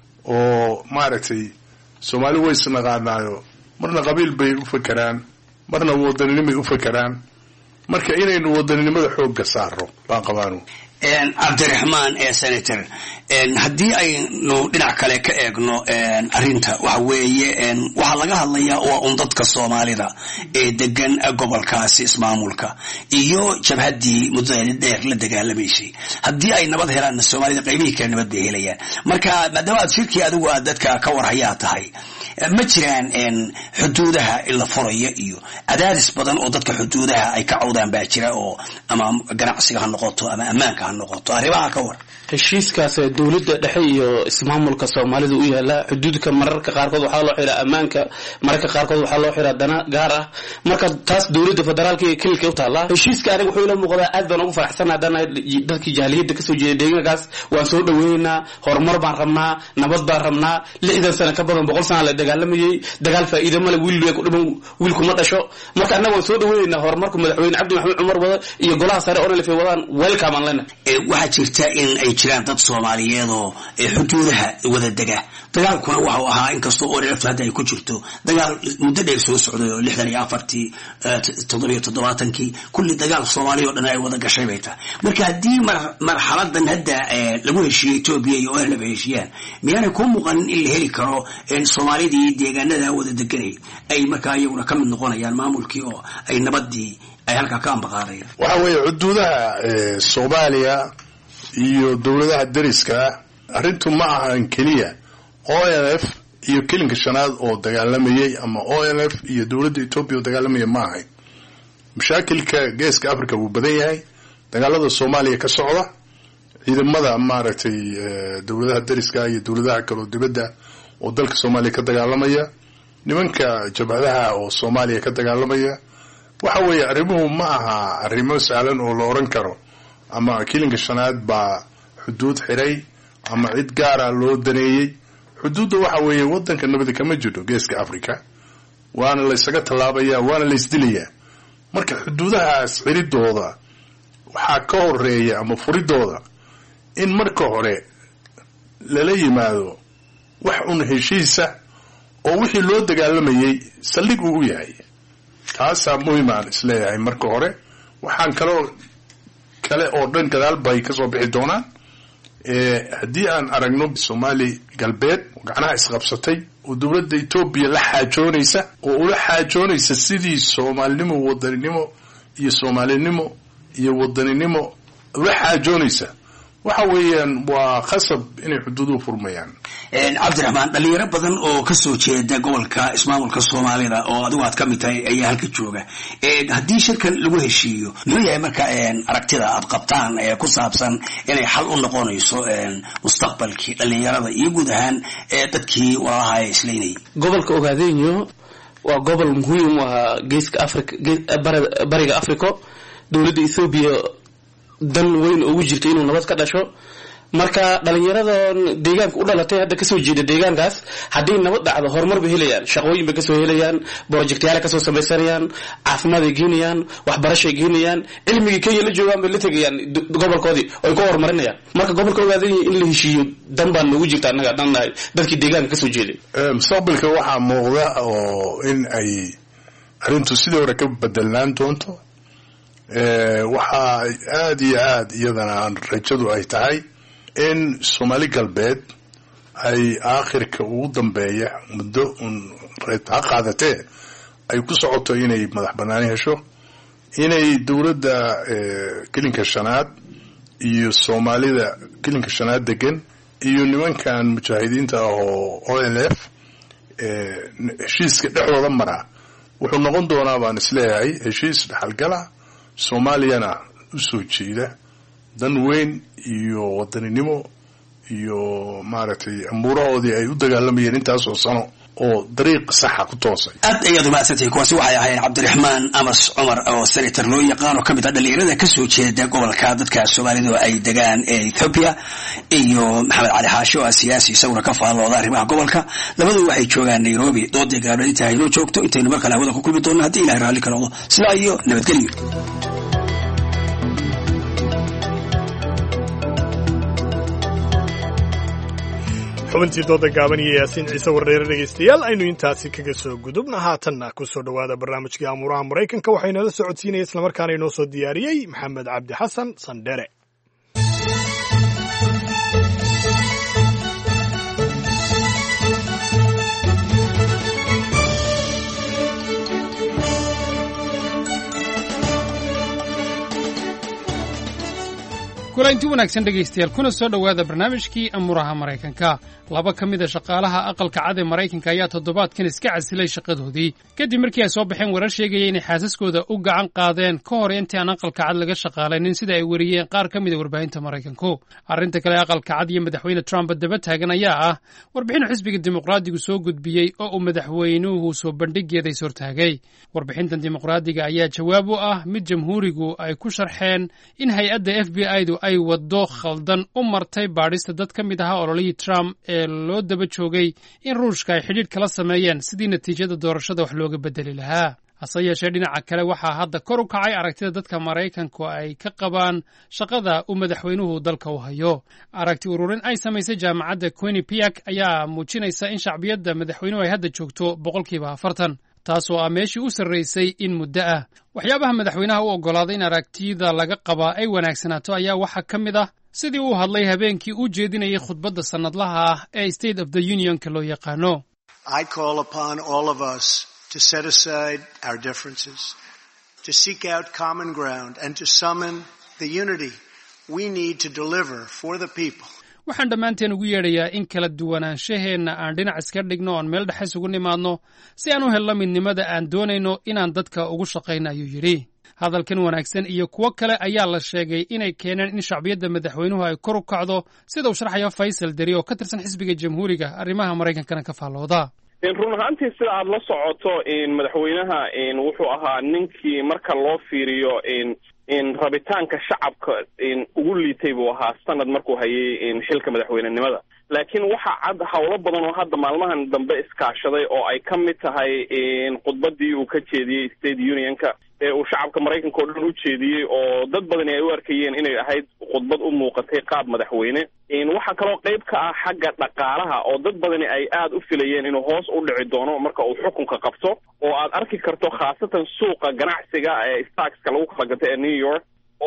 oo maaragtay Soomaali way isnaqaanaayo marna qabiil bay u fakaraan marna wadaninimo u fakaraan marka inaynu wadaninimada xoog saaro baan qabaano cabdiraxmaan senator haddii aynu dhinac kale ka eegno arrinta waxa weeye waxaa laga hadlayaa waa un dadka soomaalida ee degan gobolkaasi ismaamulka iyo jabhaddii muddada dheer la dagaalamaysay haddii ay nabad helaan soomaalida qaybihii kale nabad bay helayaan marka maadaama aad shirkii adigu aad dadka ka warhayaa tahay ma jiraan xuduudaha in la furayo iyo cadaadis badan oo dadka xuduudaha ay ka cawdaan baa jira oo ama ganacsiga ha noqoto ama ammaanka ha noqoto arrimaha ka war heshiiskaas dowladda dhexe iyo ismaamulka Soomaalida u yaala xuduudka mararka qaarkood waxaa loo xiraa ammaanka mararka qaarkood waxaa loo xiraa dana gaar ah marka taas dowladda federaalka ee kilka u taala heshiiska aniga wuxuu ila muuqdaa aad baan ugu faraxsanahay dadkii jaaliyadda kasoo jeeday deegaankaas waan soo dhaweynaa horumar baan rabnaa nabad baan rabnaa 60 sano ka badan 100 sano la dagaalamayay dagaal faa'iido ma leh wiil kuma dhasho marka anaga waan soo dhaweynaa horumarka madaxweyne Cabdi Maxamed Cumar wada iyo golaha sare oo la wadaan welcome aan lena waxa jirta in ay jiraan dad Soomaaliyeed oo xuduudaha wada dega dagaalkuna waxa uu ahaa inkastoo oo reertu hadda ay ku jirto dagaal muddo dheer soo socday oo 64 kulli dagaal Soomaaliya oo dhan ay wada gashay bay tahay marka hadii marxaladan hadda lagu heshiiyay Itoobiya iyo oo la heshiiyaan miyana ku muuqan in la heli karo in Soomaalidii deegaanada wada deganay ay marka ayaguna ka mid noqonayaan maamulkii oo ay nabadii ay halka ka ambaqaadayaan waxa weeye xuduudaha Soomaaliya iyo dawladaha dariska arrintu ma ahan kaliya ONF iyo kilinka shanaad oo dagaalamayay ama ONF iyo dawladda Itoobiya oo dagaalamaya ma ahay mashaakilka geeska Afrika uu badan yahay dagaalada Soomaaliya ka socda ciidamada maaragtay dawladaha dariska iyo dawladaha kale oo dibadda oo dalka Soomaaliya ka dagaalamaya nimanka jabhadaha oo Soomaaliya ka dagaalamaya waxa weeye arrimuhu ma aha arrimo sahlan oo la oran karo ama kilinka shanaad baa xuduud xiray ama cid gaar ah loo daneeyay xuduudda waxa weeye wadanka nabad kama jiro geeska Afrika waana la isaga talaabaya waana la isdilayaa marka xuduudahaas xiridooda waxa ka horeeya ama furidooda in marka hore lala yimaado wax un heshiisa oo wixii loo dagaalamayay saldhig uu yahay taas muhiim ah isleeyahay marka hore waxaan kale oo dhan gadaal bay ka soo bixi doonaan haddii aan aragno Soomaali galbeed gacanaha isqabsatay oo dawladda Itoobiya la xaajoonaysa oo ula xaajoonaysa sidii Soomaalinimo wadaninimo iyo Soomaalinimo iyo wadaninimo ula xaajoonaysa waxa weeyaan waa khasab inay xuduudu furmayaan Cabdiraxmaan dhalinyaro badan oo ka soo jeeda gobolka ismaamulka Soomaalida oo adigu aad ka mid tahay ayaa halka jooga haddii shirkan lagu heshiiyo muxuu yahay marka aragtida aad qabtaan ee ku saabsan inay xal u noqonayso mustaqbalkii dhalinyarada iyo guud ahaan dadkii walaalaha islaynay gobolka Ogaadeenyo waa gobol muhiim u ah geeska Afrika bariga Afrika dawladda Itoobiya dan weyn ugu jirtay inuu nabad ka dhasho marka dhalinyarada deegaanka u dhalatay hadda ka soo jeeda deegaankaas hadii nabad dhacdo horumar bay helayaan shaqooyin bay ka soo helayaan projectyaal ka soo samaysanayaan caafimaad ay geenayaan waxbarasho ay geenayaan cilmiga Kenya la joogaan bay la tagayaan gobolkoodii oo ay ku horumarinayaan marka gobolka Ogaadeen in la heshiiyo dan baan ugu jirta annaga dhannahay dadkii deegaanka ka soo jeeday mustaqbalka waxa muuqda oo in ay arrintu sidoo hore ka bedelaan doonto waxa aad iyo aad iyadana rajadu ay tahay in Soomaali galbeed ay aakhirka ugu dambeeya muddo reeta qaadatee ay ku socoto inay madax banaani hesho inay dawladda kilinka shanaad iyo Soomaalida kilinka shanaad degan iyo nimankan mujaahidiinta oo ONF heshiiska dhexdooda mara wuxuu noqon doonaa baan isleeyahay heshiis dhaxalgala Soomaaliyana u soo jeeda dan weyn iyo wadaninimo iyo maaragtay amuurahoodii ay u dagaalamayeen intaas oo sano oo dariiq sax ah ku toosay aad ayaad maasantay kuwaasi waxay ahaayeen Cabdiraxmaan Amas Cumar oo senator loo yaqaan oo kamid ah dhalinyarada ka soo jeeda gobolka dadka Soomaalida ay degaan ee Ethiopia iyo Maxamed Cali Xaashi oo siyaasi isaguna ka faalooda arrimaha gobolka labadu waxay joogaan Nairobi doodda gaabadii tahay inoo joogto intaynu mar kale wada ku kulmi doonno haddii Ilaahay raalli ka noqdo sidaa iyo nabadgelyo xubintii dooda gaaban iyo yaasiin ciise warreere dhegaystayaal aynu intaasi kaga soo gudubna haatanna ku soo dhowaada barnaamijkii amuuraha maraykanka waxaynala socodsiinaya islamarkaana inoo soo diyaariyey maxamed cabdi xasan sandhere kulanti wanaagsan dhegaystayaal kuna soo dhowaada barnaamijkii amuraha Maraykanka. Laba ka mid ah shaqaalaha aqalka cad ee Maraykanka ayaa toddobaadkan iska casilay shaqadoodii kadib markii ay soo baxeen warar sheegaya inay xaasaskooda u gacan qaadeen ka hor intii aan aqalka cad laga shaqaalaynin sida ay wariyeen qaar ka mid ah warbaahinta Maraykanku. Arrinta kale aqalka cad iyo madaxweyne Trump daba taagan ayaa ah warbixin xisbiga dimuqraadigu soo gudbiyey oo uu madaxweynuhu soo bandhigeeday sortaagay. Warbixintan dimuqraadiga ayaa jawaab u ah mid jamhuurigu ay ku sharxeen in hay'adda FBI-du ay waddo khaldan u martay baadhista dad ka mid ahaa ololihii Trump ee loo daba joogay in Ruushka ay xidhiidh kala sameeyeen sidii natiijada doorashada wax looga bedeli lahaa. hase yeeshee dhinaca kale waxaa hadda kor u kacay aragtida dadka Maraykanku ay ka qabaan shaqada uu madaxweynuhu dalka u hayo. Aragti ururin ay samaysay jaamacadda Quinnipiac ayaa muujinaysa in shacbiyadda madaxweynuhu ay hadda joogto 40%. taasoo ah meeshii u sarraysay in muddo ah. waxyaabaha madaxweynaha u oggolaaday in aragtida laga qabaa ay wanaagsanaato ayaa waxaa ka mid ah sidii uu hadlay habeenkii uu jeedinayay khudbadda sannadlaha ah ee State of the Unionka loo yaqaano. I call upon all of us to set aside our differences, to seek out common ground, and to summon the unity we need to deliver for the people. waxaan dhammaanteen ugu yeedhayaa in kala duwanaanshaheenna aan dhinac iska dhigno oon meel dhexe isugu nimaadno si aan u helno midnimada aan doonayno inaan dadka ugu shaqayno ayuu yidhi. hadalkan wanaagsan iyo kuwo kale ayaa la sheegay inay keeneen in shacbiyadda madaxweynuhu ay kor u kacdo sida uu sharxayo Faysal Dari oo ka tirsan xisbiga jamhuuriga arrimaha Maraykankana ka faallooda. run ahaantii sida aad la socoto madaxweynaha wuxuu ahaa ninkii marka loo fiiriyo rabitaanka shacabka ugu liitay buu ahaa sanad markuu hayay xilka madaxweynenimada. laakiin waxaa cad hawlo badan oo hadda maalmahan dambe iskaashaday oo ay ka mid tahay khudbadii uu ka jeediyey State Unionka ee uu shacabka Maraykanka oo dhan u jeediyey oo dad badan ay u arkayeen inay ahayd khudbad u muuqatay qaab madaxweyne. waxaa kaloo qayb ka ah xagga dhaqaalaha oo dad badani ay aad u filayeen inuu hoos u dhici doono marka uu xukunka qabto oo aad arki karto khaasatan suuqa ganacsiga ee stockska lagu kala gato ee New York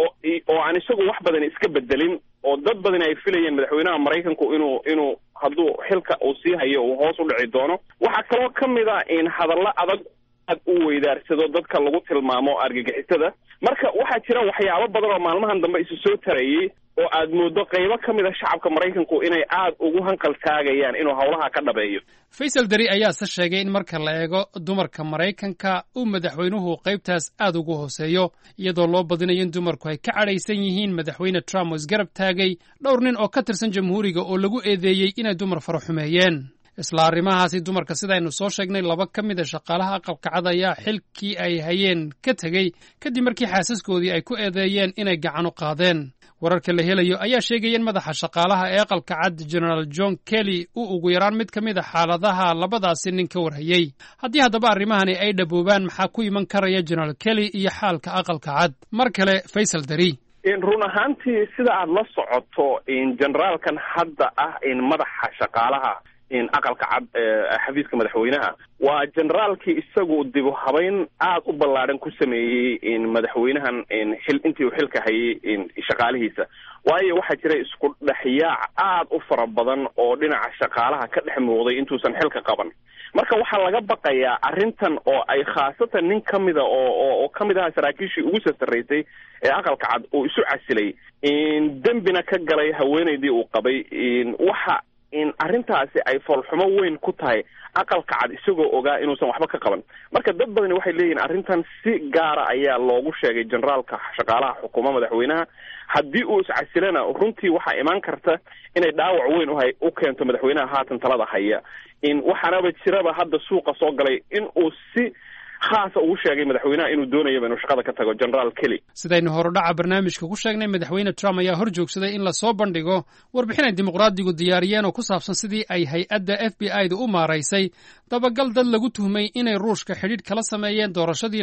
oo aan isagu wax badan iska bedelin oo dad badan ay filayeen madaxweynaha Maraykanku inuu hadduu xilka uu sii hayo uu hoos u dhici doono. waxaa kaloo ka mid ah in hadallo adag aad u weydaarsado dadka lagu tilmaamo argagixisada. marka waxaa jira waxyaabo badan oo maalmahan dambe isu soo tarayay oo aad moodo qaybo ka mid ah shacabka Maraykanku inay aad ugu hanqal taagayaan inuu hawlaha ka dhabeeyo. Faysal Dari ayaa sheegay in marka la eego dumarka Maraykanka uu madaxweynuhu qaybtaas aad ugu hooseeyo iyadoo loo badinayo in dumarku ay ka cadhaysan yihiin madaxweyne Trump oo isgarab taagay dhowr nin oo ka tirsan jamhuuriga oo lagu eedeeyey inay dumar faro xumeeyeen. isla arrimahaasi dumarka sidaynu soo sheegnay laba ka mid ah shaqaalaha aqalka cad ayaa xilkii ay hayeen ka tegey kadib markii xaasaskoodii ay ku eedeeyeen inay gacan u qaadeen. wararka la helayo ayaa sheegaya in madaxa shaqaalaha ee aqalka cad General John Kelly uu ugu yaraan mid ka mid ah xaaladaha labadaasi nin ka warhayay. haddii haddaba arrimahani ay dhaboobaan maxaa ku iman karaya General Kelly iyo xaalka aqalka cad? mar kale Faysal Dari. run ahaantii sida aad la socoto generaalkan hadda ah madaxa shaqaalaha aqalka cad xafiiska madaxweynaha waa generaalkii isagu dib u habayn aad u ballaadhan ku sameeyey madaxweynahan intii uu xilka hayay shaqaalihiisa. waayo waxaa jira isku dhexyaac aad u fara badan oo dhinaca shaqaalaha ka dhex muuqday intuusan xilka qaban. marka waxaa laga baqayaa arrintan oo ay khaasatan nin ka mida oo ka mid ahaa saraakiishii ugu sarreysay ee aqalka cad uu isu casilay dembina ka galay haweenaydii uu qabay. waxa arrintaasi ay foolxumo weyn ku tahay aqalka cad isagoo ogaa inuusan waxba ka qaban. marka dad badani waxay leeyihiin arrintan si gaara ayaa loogu sheegay generaalka shaqaalaha xukuuma madaxweynaha. haddii uu iscasilana runtii waxaa imaan karta inay dhaawac weyn u keento madaxweynaha haatan talada haya. waxaanaba jiraba hadda suuqa soo galay in uu si khaasa ugu sheegay madaxweynaha inuu doonayaba inuu shaqada ka tago General Kelly. sidaynu horudhaca barnaamijka ku sheegnay madaxweyne Trump ayaa hor joogsaday in la soo bandhigo warbixin ay dimuqraadigu diyaariyeen oo ku saabsan sidii ay hay'adda FBI-du u maaraysay dabagal dad lagu tuhmay inay Ruushka xidhiidh kala sameeyeen doorashadii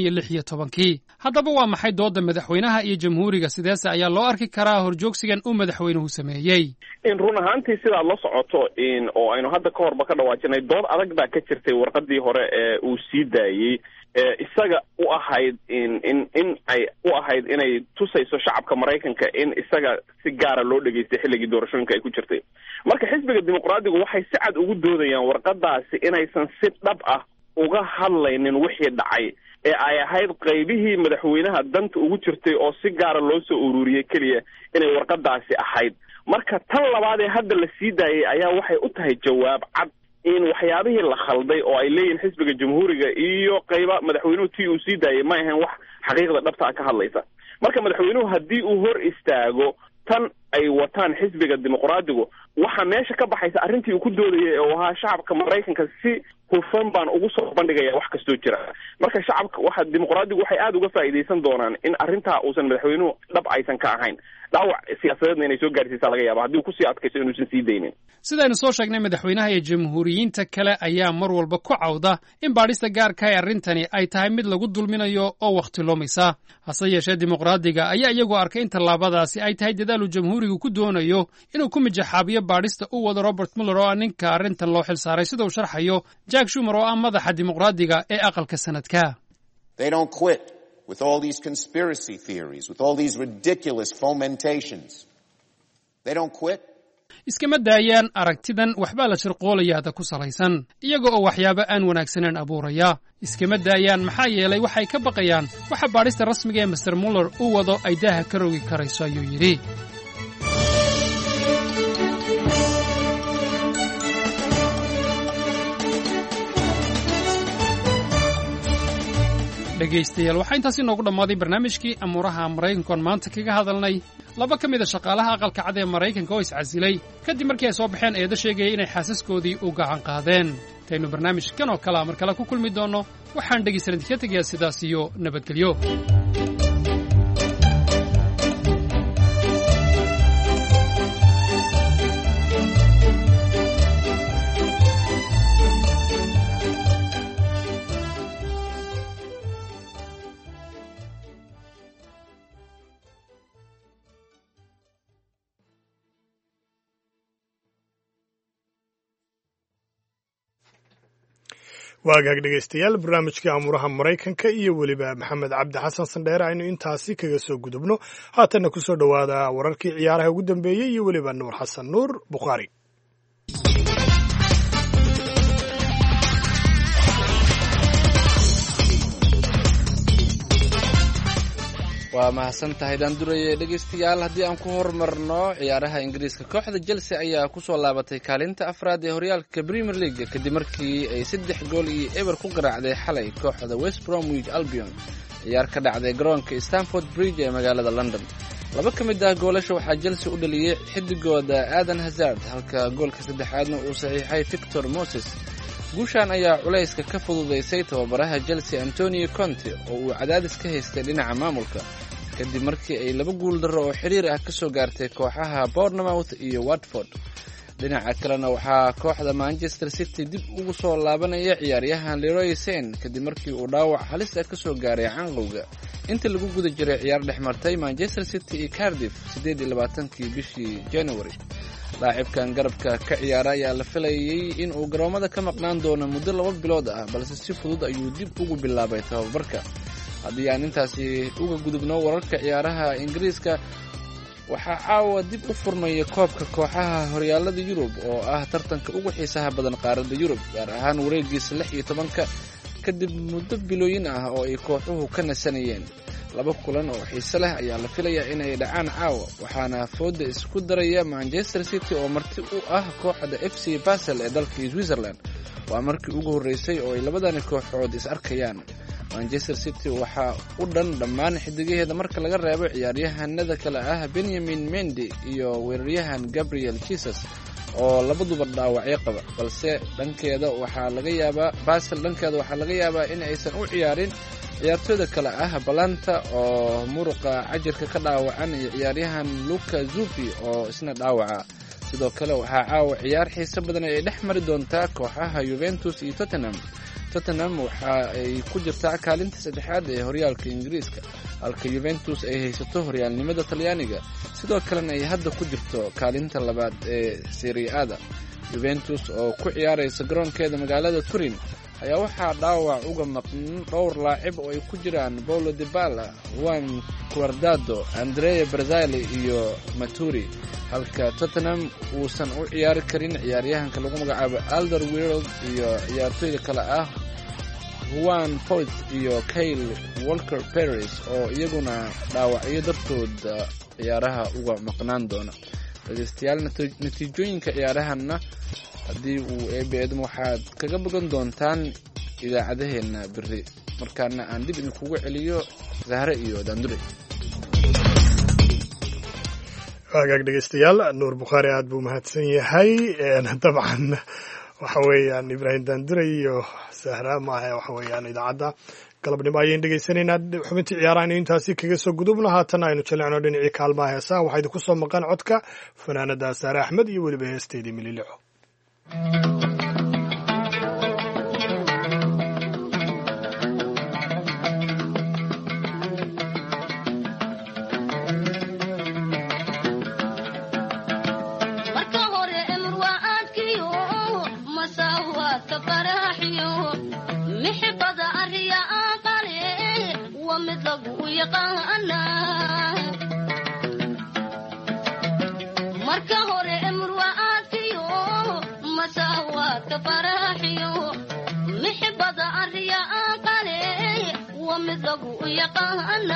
2016. haddaba waa maxay doodda madaxweynaha iyo jamhuuriga sidaas ayaa loo arki karaa horjoogsigan uu madaxweynuhu sameeyey? run ahaantii sidaad la socoto oo aynu hadda ka horba ka dhawaajinay dood adag baa ka jirtay warqadii hore ee uu sii daayey isaga u ahayd in ay u ahayd inay tusayso shacabka Maraykanka in isaga si gaara loo dhageystay xilligii doorashooyinka ay ku jirtay. marka xisbiga dimuqraadigu waxay si cad ugu doodayaan warqadaasi inaysan si dhab ah uga hadlaynin wixii dhacay ee ay ahayd qaybihii madaxweynaha danta ugu jirtay oo si gaara loo soo ururiyey keliya inay warqadaasi ahayd. marka tan labaad ee hadda la sii daayay ayaa waxay u tahay jawaab cad in waxyaabihii la khalday oo ay leeyihiin xisbiga jamhuuriga iyo qayba madaxweynuhu tii uu sii daayay ma ahayn wax xaqiiqda dhabta ah ka hadlaysa. marka madaxweynuhu haddii uu hor istaago tan ay wataan xisbiga dimuqraadigu, waxaa meesha ka baxaysa arrintii uu ku doodayay oo ahaa shacabka maraykanka si hufan baan ugu soo bandhigaya wax kastoo jira. marka shacabka waxa dimuqraadigu waxay aada uga faa'iidaysan doonaan in arrintaa uusan madaxweynuhu dhab aysan ka ahayn, dhaawac siyaasadeedna inay soo gaarsiisaa laga yaaba haddii uu kusii adkayso inuusan sii daynin. sidaynu soo sheegnay, madaxweynaha iyo jamhuuriyiinta kale ayaa mar walba ku cawda in baadhista gaarka ee arrintani ay tahay mid lagu dulminayo oo wakhti loomaysa. hase yeeshee dimuqraadiga ayaa iyagoo arkay in tallaabadaasi ay tahay dadaal uu jamhuurigu ku doonayo inuu ku mijaxaabiyo baadhista u wado Robert Mueller oo ah ninka arrintan loo xil saaray, sida uu sharxayo Jack Schumer oo ah madaxa dimuqraadiga ee aqalka sanadka. They don't quit with all these conspiracy theories, with all these ridiculous fomentations. They don't quit. iskama daayaan aragtidan waxbaa la shirqoolayaada ku salaysan, iyaga oo waxyaabo aan wanaagsaneyn abuuraya. iskama daayaan maxaa yeelay waxay ka baqayaan waxa baadhista rasmiga ee Mr. Mueller uu wado ay daaha ka rogi karayso, ayuu yidhi. dhegaystayaal, waxaa intaasi noogu dhammaaday barnaamijkii amuuraha maraykanka oon maanta kaga hadalnay laba ka mida shaqaalaha aqalka cad ee maraykanka oo iscasilay kadib markii ay soo baxeen eedo sheegaya inay xaasaskoodii u gacan qaadeen. intaynu barnaamijkan oo kalea mar kale ku kulmi doonno, waxaan dhegaystayaal idinka tegayaa sidaas iyo nabadgelyo. waagaag dhegaystayaal, barnaamijkii amuuraha maraykanka iyo weliba maxamed cabdi xasan sandheere aynu intaasi kaga soo gudubno. haatanna ku soo dhowaada wararkii ciyaaraha ugu dambeeyey iyo weliba nuur xasan nuur bukhaari. waa mahadsan tahay daanduraye. dhegaystayaal, haddii aan ku horumarno ciyaaraha ingiriiska, kooxda Chelsea ayaa ku soo laabatay kaalinta afraad ee horyaalka Premier League kadib markii ay 3-0 ku garaacday xalay kooxda West Bromwich Albion, ciyaar ka dhacday garoonka Stamford Bridge ee magaalada London. laba ka mid ah goolasha waxaa Chelsea u dhaliyay xidigooda Eden Hazard, halka goolka saddexaadna uu saxiixay Victor Moses. guushaan ayaa culayska ka fududaysay tababaraha Chelsea Antonio Conte oo uu cadaadis ka haystay dhinaca maamulka kadib markii ay 2 guul darro oo xiriir ah ka soo gaartay kooxaha Bournemouth iyo Watford. dhinaca kalena waxaa kooxda Manchester City dib ugu soo laabanaya ciyaaryahan Leroy Sane kadib markii uu dhaawac halis ah ka soo gaaray canqowga inta lagu guda jiray ciyaar dhexmartay Manchester City iyo Cardiff 28kii bishii January. laacibkan garabka ka ciyaara ayaa la filayay in uu garoomada ka maqnaan doono muddo 2 bilood ah, balse si fudud ayuu dib ugu bilaabay tababarka. haddii aan intaasi uga gudubno wararka ciyaaraha ingiriiska, waxaa caawa dib u furmaya koobka kooxaha horyaalada Yurub oo ah tartanka ugu xiisaha badan qaaradda Yurub, gaar ahaan wareegiisa 16 kadib muddo bilooyin ah oo ay kooxuhu ka nasanayeen. 2 kulan oo xiise leh ayaa la filayaa inay dhacaan caawa, waxaana fooda isku daraya Manchester City oo marti u ah kooxda FC Basel ee dalka Switzerland. waa markii ugu horeysay oo ay labadani kooxood is arkayaan. Manchester City waxaa u dhan dhammaan xidigaheeda marka laga reebo ciyaaryahanada kale ah Benjamin Mendy iyo weeraryahan Gabriel Jesus oo labaduba dhaawacyo qaba, balse dhankeeda waxaa laga yaabaa in aysan u ciyaarin ciyaartooyda kale ah Balanta oo muruqa cajirka ka dhaawacan iyo ciyaaryahan Luka Zupi oo isna dhaawaca. sidoo kale waxaa caawa ciyaar xiiso badan ay dhex mari doontaa kooxaha Juventus iyo Tottenham waxa ay ku jirtaa kaalinta saddexaad ee horyaalka Ingiriiska, halka Juventus ay haysato horyaalnimada Talyaaniga, sidoo kalena ay hadda ku jirto kaalinta labaad ee Serie A-da. Juventus oo ku ciyaaraysa garoonkeeda magaalada Turin ayaa waxaa dhaawac uga maqan dhowr laacib oo ay ku jiraan Paulo Dybala, Juan Cuadrado, Andrea Barzagli iyo Maturi, halka Tottenham uusan u ciyaari karin ciyaaryahanka lagu magacaabo Alderweireld iyo ciyaartooyda kale ah juan foyt iyo kyle walker paris oo iyaguna dhaawacyo dartood ciyaaraha uga maqnaan doona. dhegeystayaal, natiijooyinka ciyaarahanna haddii uu eebeedmo waxaad kaga bogan doontaan idaacadaheena beri. markaana aan dib idinkugu celiyo Zahre iyo Daandure. hagaag dhegeystayaal, nuur bukhaari aad buu mahadsan yahay. dabcan waxa weeyaan Ibraahim Daandure iyo Zahra maaha, waxa weeyaan idaacadda galabnimo ayaynu dhegeysanaynaa. xubintii ciyaaraha aynu intaasi kaga soo gudubno. haatan aynu jaleecno dhinacii kaalmaha heesaha. waxaa idinku soo maqan codka fanaanada Saare Axmed iyo weliba heesteedii Mililico. marka hore murwaadkiyo masawaadka faraxiyo mixbada ariya qale wa mid lagu yaqaana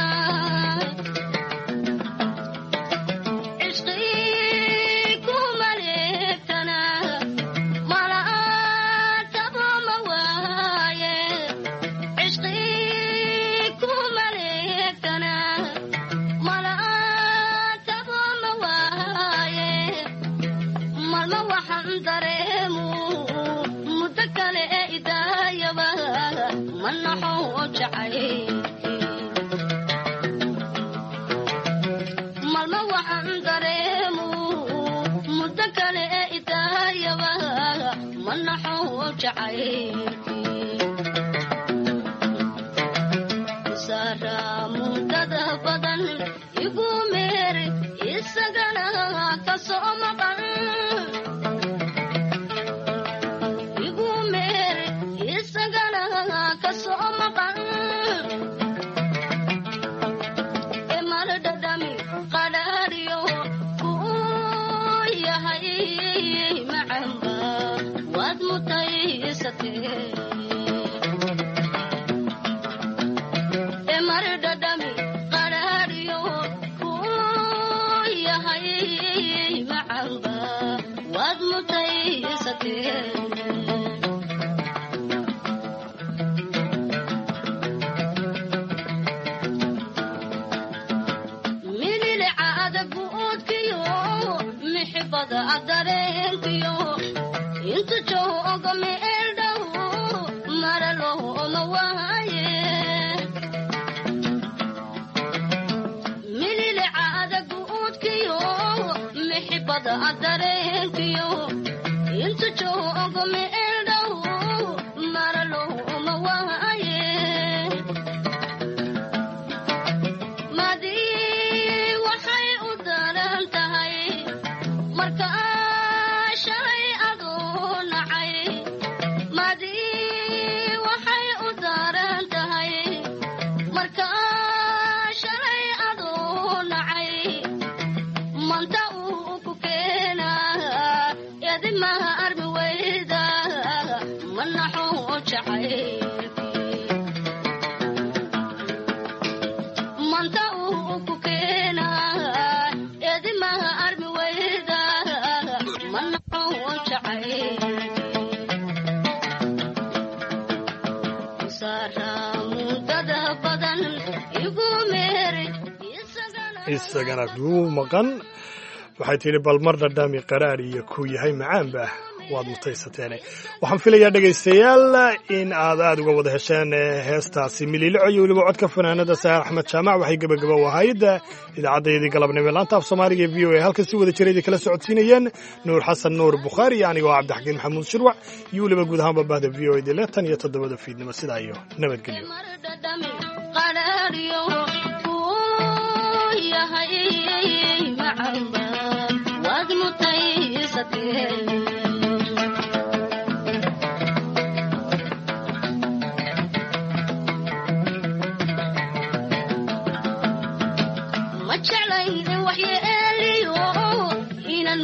isagana guu maqan waxay tidhi bal mar dhadhami qaraar iyo ku yahay macaanba waad mutaysateene. waxaan filayaa dhegaystayaal in aad aad uga wada hesheen heestaasi Mililico iyo weliba codka fanaanada Saare Axmed Jaamac. waxay gabagaba u ahayd idaacaddayadii galabnimo laanta af Soomaaliga ee VOA halkan si wada jireedii kala socodsiinayeen Nuur Xasan Nuur Bukhaari iyo anigoo Cabdixakiin Maxamuud Shirwac iyo weliba guud ahaan baahda VOA dileetan iyo 7 fiidnimo sidaa iyo nabadgelyo.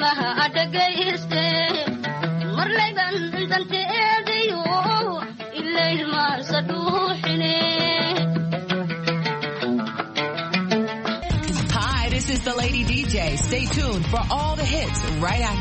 mar layban dante eedayo الليل ما صدوحني. Hi, this is the Lady DJ. Stay tuned for all the hits right after